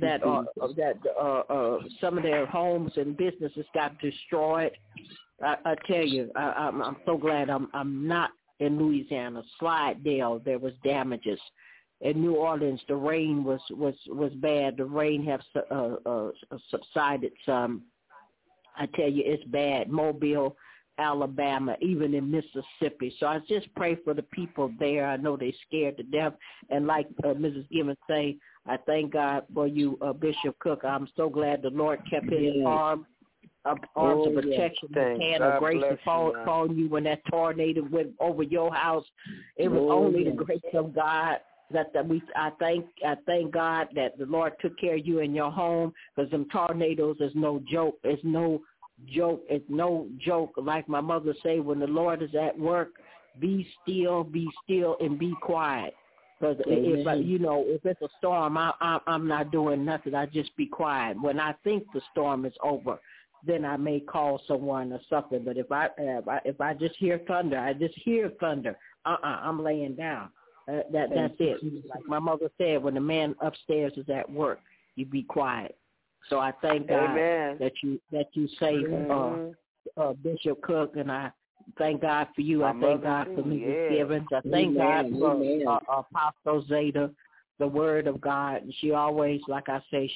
some of their homes and businesses got destroyed. I tell you, I'm so glad I'm not in Louisiana. Slidell, there was damages. In New Orleans, the rain was bad. The rain have subsided some. I tell you, it's bad. Mobile, Alabama, even in Mississippi. So I just pray for the people there. I know they're scared to death. And like Mrs. Gibbons say, I thank God for you, Bishop Cook. I'm so glad the Lord kept his arms of protection, his hand of grace upon you when that tornado went over your house. It was only the grace of God. I thank God that the Lord took care of you in your home, because them tornadoes is no joke. It's no joke. It's no joke. Like my mother say, when the Lord is at work, be still, and be quiet. Because if it's a storm, I'm not doing nothing. I just be quiet. When I think the storm is over, then I may call someone or something. But if I just hear thunder, I'm laying down. That's it. Like my mother said, when the man upstairs is at work, you be quiet. So I thank God that you saved Bishop Cook, and I thank God for you. I thank God for Mrs. Givens. I thank God for Apostle Zeta, the Word of God. She always, like I say,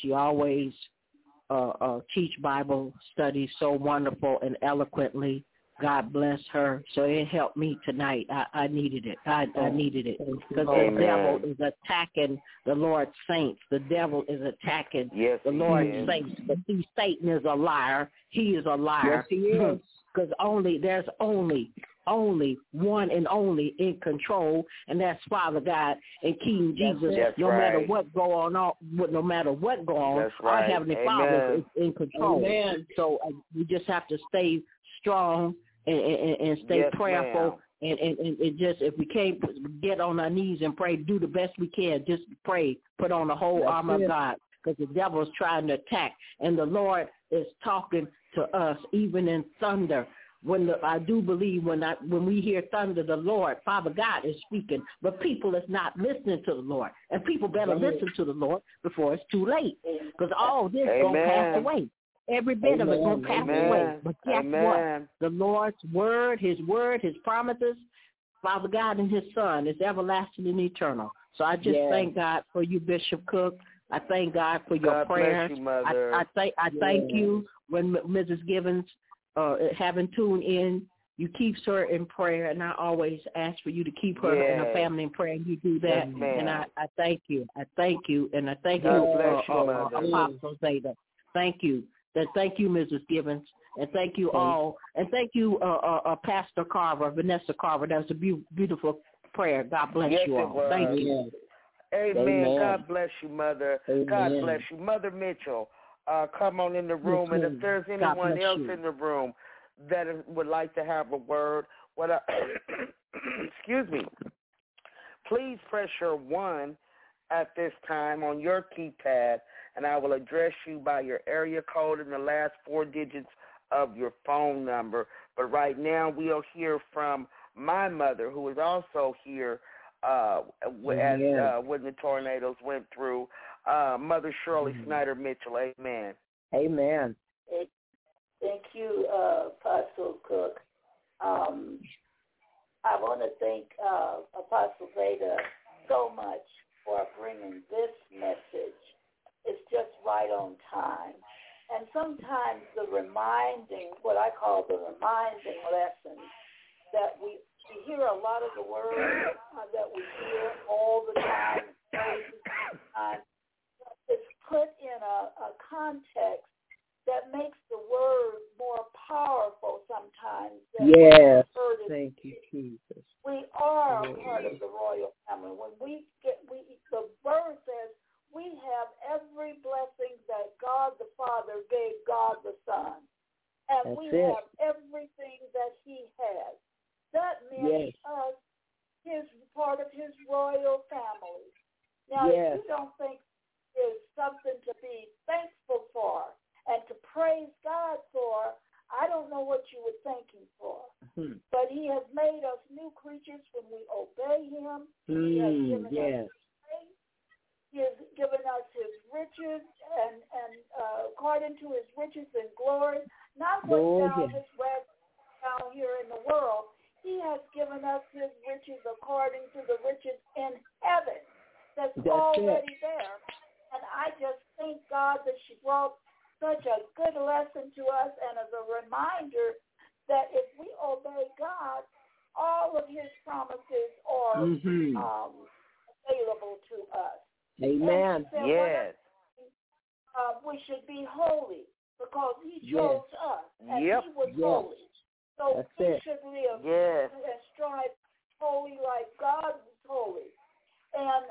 teach Bible studies so wonderful and eloquently. God bless her. So it helped me tonight. I needed it. I needed it. Because the devil is attacking the Lord's saints. The devil is attacking the Lord's saints. But see, Satan is a liar. He is a liar. Yes, he is. Because there's only one and only in control, and that's Father God and King Jesus. No matter what go on, our Heavenly Father is in control. Amen. So we just have to stay strong and stay prayerful. And just, if we can't get on our knees and pray, do the best we can. Just pray. Put on the whole armor of God, because the devil is trying to attack. And the Lord is talking to us, even in thunder. I do believe when we hear thunder, the Lord, Father God, is speaking. But people is not listening to the Lord. And people better listen to the Lord before it's too late. Because all this is going to pass away. Every bit of it going to pass away. But guess what? The Lord's word, his promises, Father God and his Son is everlasting and eternal. So I just thank God for you, Bishop Cook. I thank God for your prayers. Bless you, Mother. I thank you when Mrs. Givens having tuned in. You keep her in prayer, and I always ask for you to keep her and her family in prayer, and you do that. And I thank you. I thank you, and I thank you, Apostle Zeta. Thank you. Thank you, Mrs. Givens, and thank you all, and thank you, Pastor Carver, Vanessa Carver. That was a beautiful prayer. God bless you all. Thank you. Amen. God bless you, Mother. God bless you, Mother Mitchell. Come on in the room, and if there's anyone else in the room that would like to have a word, excuse me, please press your 1 at this time on your keypad, and I will address you by your area code and the last 4 digits of your phone number. But right now we'll hear from my mother, who is also here when the tornadoes went through, Mother Shirley Snyder Mitchell. Amen. Amen. Thank you, Apostle Cook. I want to thank Apostle Zeta so much for bringing this message. It's just right on time. And sometimes the reminding, what I call the reminding lessons, that we hear a lot of the words that we hear all the time, it's put in a context that makes the word more powerful sometimes. Yes, thank you, Jesus. We are a part of the royal family. When the word says we have every blessing that God the Father gave God the Son, and we have everything that He has. That makes us His part of His royal family. Now, if you don't think there's something to be thankful for and to praise God for, I don't know what you would thank Him for. Mm-hmm. But He has made us new creatures when we obey Him. He has given us faith. He has given us His riches and according to His riches and glory, not what's down here in the world. He has given us His riches according to the riches in heaven. That's already there. And I just thank God that she brought such a good lesson to us and as a reminder that if we obey God, all of His promises are available to us. Amen. Yes. We should be holy because He chose us and He was holy. So we should live and strive holy like God was holy. And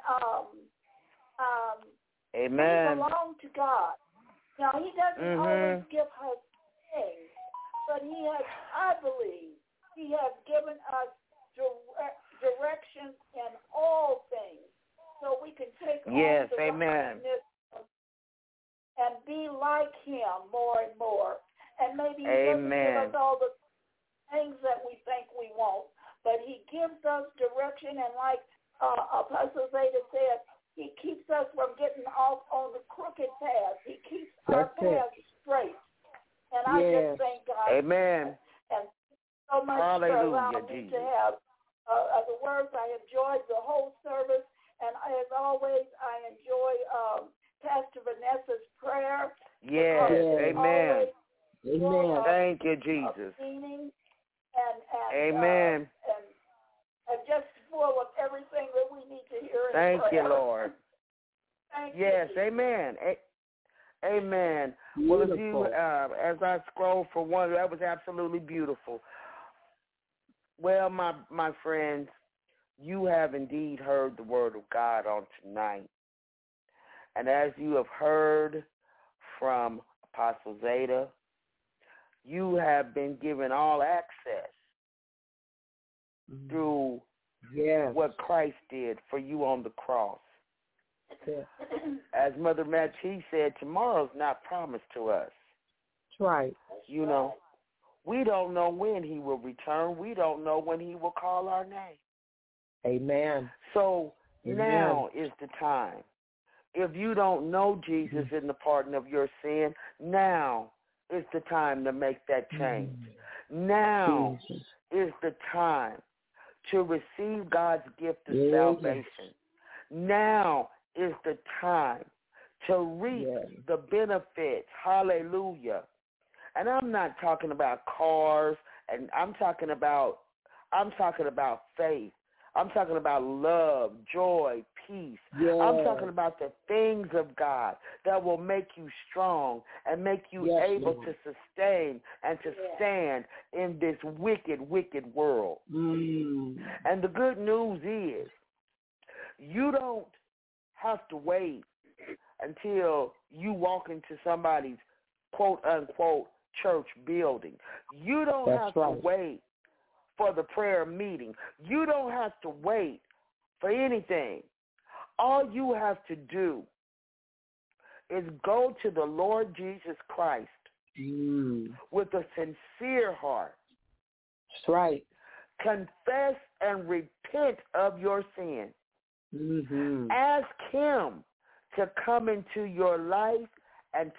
amen. We belong to God. Now, He doesn't always give us things, but He has, I believe, He has given us directions in all things so we can take on the righteousness and be like Him more and more. And maybe He doesn't give us all the things that we think we want, but He gives us direction, and like Apostle Zeta said, He keeps us from getting off on the crooked path. He keeps our path straight. And I just thank God. Amen. And so much for allowing me to have the words. I enjoyed the whole service, and as always, I enjoy Pastor Vanessa's prayer. Yes, amen. Amen. Thank you, Jesus. And amen. And just full of everything that we need to hear. Thank you, Lord. Thank you. Amen. Amen. Well, if you, as I scroll for one, that was absolutely beautiful. Well, my friends, you have indeed heard the word of God on tonight. And as you have heard from Apostle Zeta, you have been given all access through what Christ did for you on the cross. As Mother Matchie said, tomorrow's not promised to us. That's right. You know, we don't know when He will return. We don't know when He will call our name. Amen. So now is the time. If you don't know Jesus in the pardon of your sin, now is the time to make that change. Now is the time to receive God's gift of salvation. Now is the time to reap the benefits. Hallelujah. And I'm not talking about cars, and I'm talking about faith. I'm talking about love, joy, peace. I'm talking about the things of God that will make you strong and make you able to sustain and to stand in this wicked, wicked world. And the good news is you don't have to wait until you walk into somebody's quote-unquote church building. You don't have to wait for the prayer meeting. You don't have to wait for anything. All you have to do is go to the Lord Jesus Christ with a sincere heart. That's right. Confess and repent of your sin. Ask Him to come into your life and to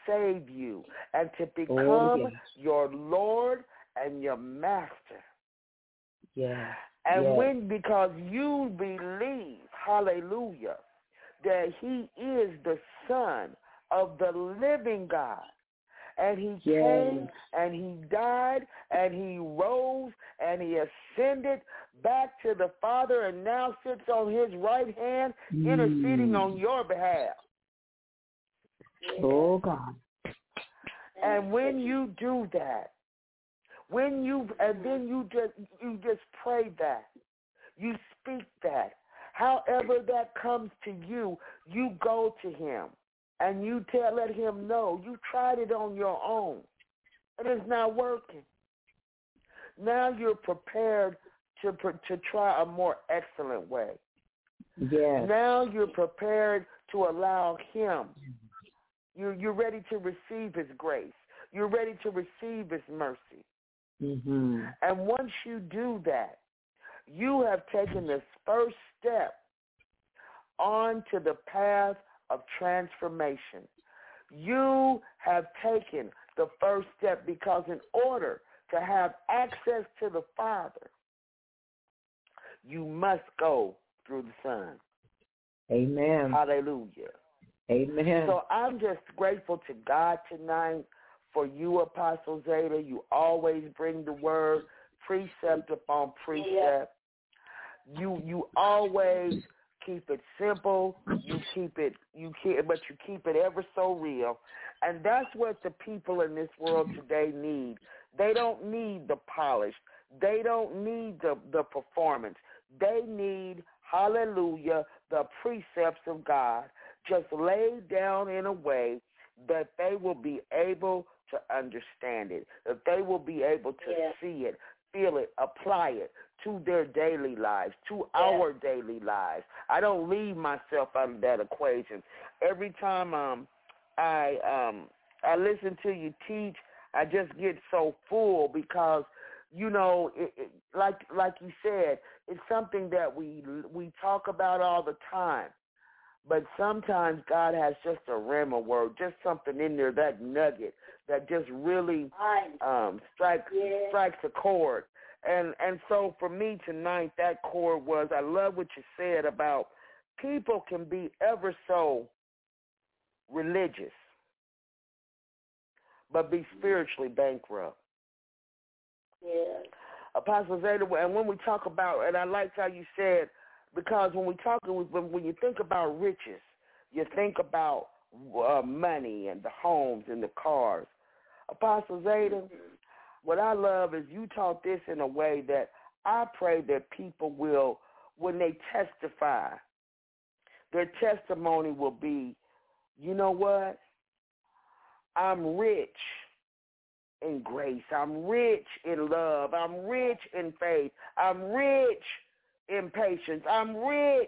save you and to become your Lord and your Master. Yeah. And because you believe, hallelujah, that he is the Son of the living God. And he came and he died and he rose and he ascended back to the Father and now sits on his right hand interceding on your behalf. Oh, God. And when you do that, then you just pray that. You speak that. However that comes to you, you go to him. And you let him know you tried it on your own. And it's not working. Now you're prepared to try a more excellent way. Yes. Now you're prepared to allow him. You're ready to receive his grace. You're ready to receive his mercy. Mm-hmm. And once you do that, you have taken this first step onto the path of transformation. You have taken the first step because in order to have access to the Father, you must go through the Son. Amen. Hallelujah. Amen. So I'm just grateful to God tonight for you, Apostle Zeta. You always bring the word precept upon precept. You always keep it simple. But you keep it ever so real. And that's what the people in this world today need. They don't need the polish. They don't need the performance. They need, hallelujah, the precepts of God just laid down in a way that they will be able to understand it, that they will be able to see it, feel it, apply it to their daily lives, to our daily lives. I don't leave myself out of that equation. Every time I listen to you teach, I just get so full because, you know, like you said, it's something that we talk about all the time. But sometimes God has just a rhema word, just something in there, that nugget that just really strikes a chord. And so for me tonight, that chord was, I love what you said about people can be ever so religious, but be spiritually bankrupt. Yes. Apostle Zeta, and when we talk about, and I liked how you said, because when you think about riches, you think about money and the homes and the cars. Apostle Zeta, what I love is you taught this in a way that I pray that people will, when they testify, their testimony will be, you know what? I'm rich in grace. I'm rich in love. I'm rich in faith. I'm rich in patience. I'm rich.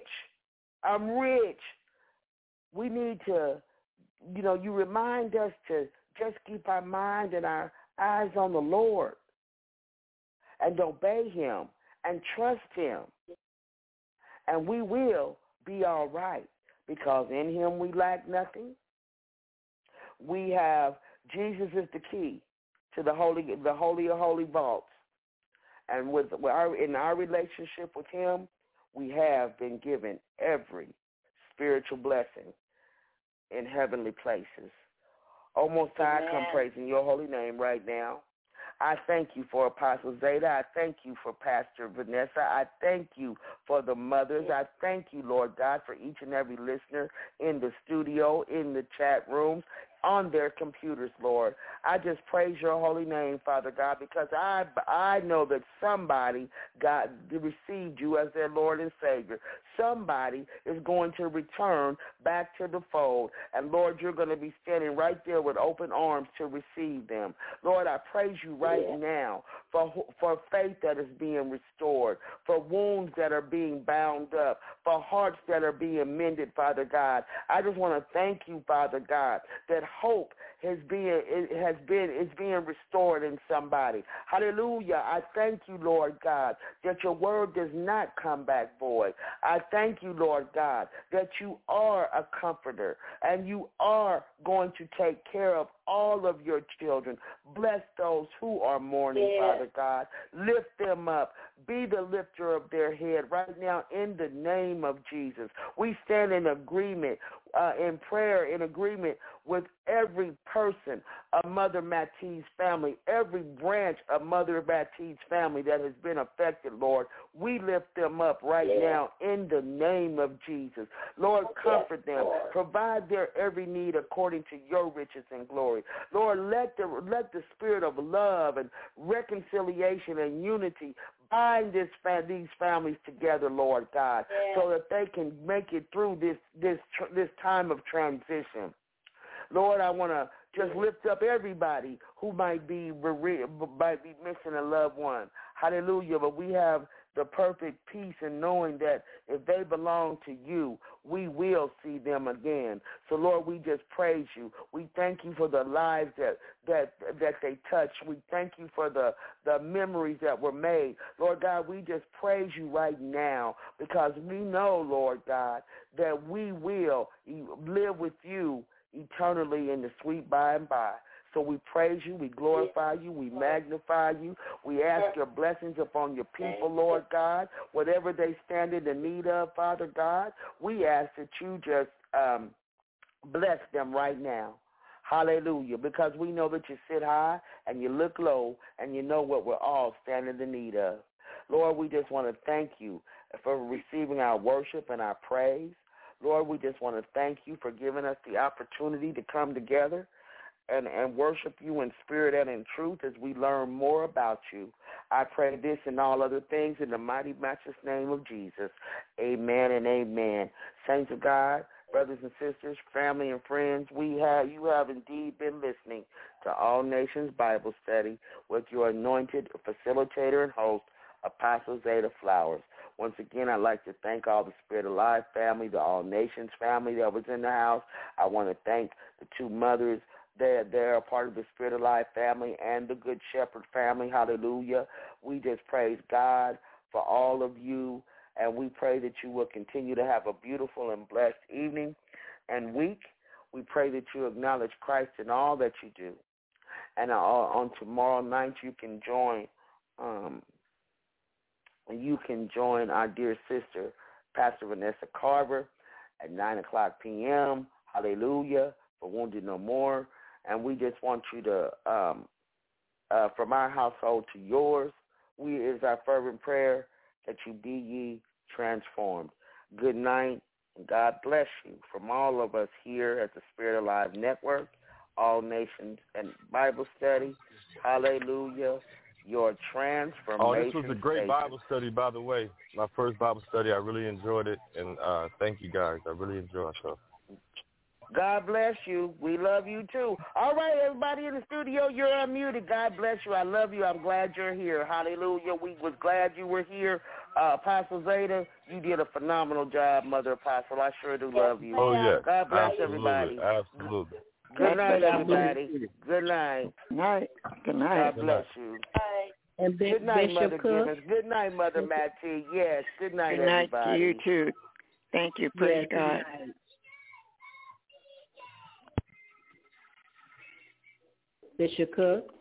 We need to, you know, you remind us to just keep our mind and our eyes on the Lord and obey him and trust him. And we will be all right because in him we lack nothing. We have, Jesus is the key to the holy of holy vaults. And in our relationship with him, we have been given every spiritual blessing in heavenly places. Oh, Most High, I come praising your holy name right now. I thank you for Apostle Zeta. I thank you for Pastor Vanessa. I thank you for the mothers. I thank you, Lord God, for each and every listener in the studio, in the chat rooms, on their computers, Lord. I just praise your holy name, Father God, because I know that somebody received you as their Lord and Savior. Somebody is going to return back to the fold. And, Lord, you're going to be standing right there with open arms to receive them. Lord, I praise you right now for faith that is being restored, for wounds that are being bound up, for hearts that are being mended, Father God. I just want to thank you, Father God, that hope is being restored in somebody. Hallelujah. I thank you, Lord God, that your word does not come back void. I thank you, Lord God, that you are a comforter and you are going to take care of all of your children. Bless those who are mourning, Father God. Lift them up. Be the lifter of their head right now in the name of Jesus. We stand in agreement, in prayer, in agreement with every person of Mother Matisse family, every branch of Mother Matisse family that has been affected, Lord. We lift them up right now in the name of Jesus. Lord, comfort them. Provide their every need according to your riches and glory. Lord, let the spirit of love and reconciliation and unity bind these families together, Lord God, so that they can make it through this time of transition. Lord, I want to just lift up everybody who might be missing a loved one. Hallelujah. But we have the perfect peace in knowing that if they belong to you, we will see them again. So, Lord, we just praise you. We thank you for the lives that they touch. We thank you for the memories that were made. Lord God, we just praise you right now because we know, Lord God, that we will live with you eternally in the sweet by and by. So we praise you, we glorify you, we magnify you. We ask your blessings upon your people, Lord God. Whatever they stand in the need of, Father God, we ask that you just bless them right now. Hallelujah, because we know that you sit high and you look low and you know what we're all standing in need of. Lord, we just want to thank you for receiving our worship and our praise. Lord, we just want to thank you for giving us the opportunity to come together and worship you in spirit and in truth as we learn more about you. I pray this and all other things in the mighty, matchless name of Jesus. Amen and amen. Saints of God, brothers and sisters, family and friends, you have indeed been listening to All Nations Bible Study with your anointed facilitator and host, Apostle Zeta Flowers. Once again, I'd like to thank all the Spirit Alive family, the All Nations family that was in the house. I want to thank the two mothers. They're a part of the Spirit Alive family and the Good Shepherd family. Hallelujah. We just praise God for all of you, and we pray that you will continue to have a beautiful and blessed evening and week. We pray that you acknowledge Christ in all that you do. And on tomorrow night, you can join our dear sister, Pastor Vanessa Carver, at 9 o'clock p.m. Hallelujah, for Wounded No More. And we just want you to, from our household to yours, is our fervent prayer that you be ye transformed. Good night, and God bless you. From all of us here at the Spirit Alive Network, All Nations and Bible Study, hallelujah, your transformation. Oh, this was a great Bible study, by the way. My first Bible study, I really enjoyed it, and thank you guys. I really enjoyed myself. God bless you. We love you, too. All right, everybody in the studio, you're unmuted. God bless you. I love you. I'm glad you're here. Hallelujah. We was glad you were here. Apostle Zeta, you did a phenomenal job, Mother Apostle. I sure do love you. Oh, yeah. God bless Absolutely. everybody. Absolutely. Good night, everybody. Good night. Night. Good night. God bless you. And good night, Bishop Mother Cook. Gibbons. Good night, Mother Mattie. Yes, good night, good night everybody. to you, too. Thank you. Praise God. Bishop Cook.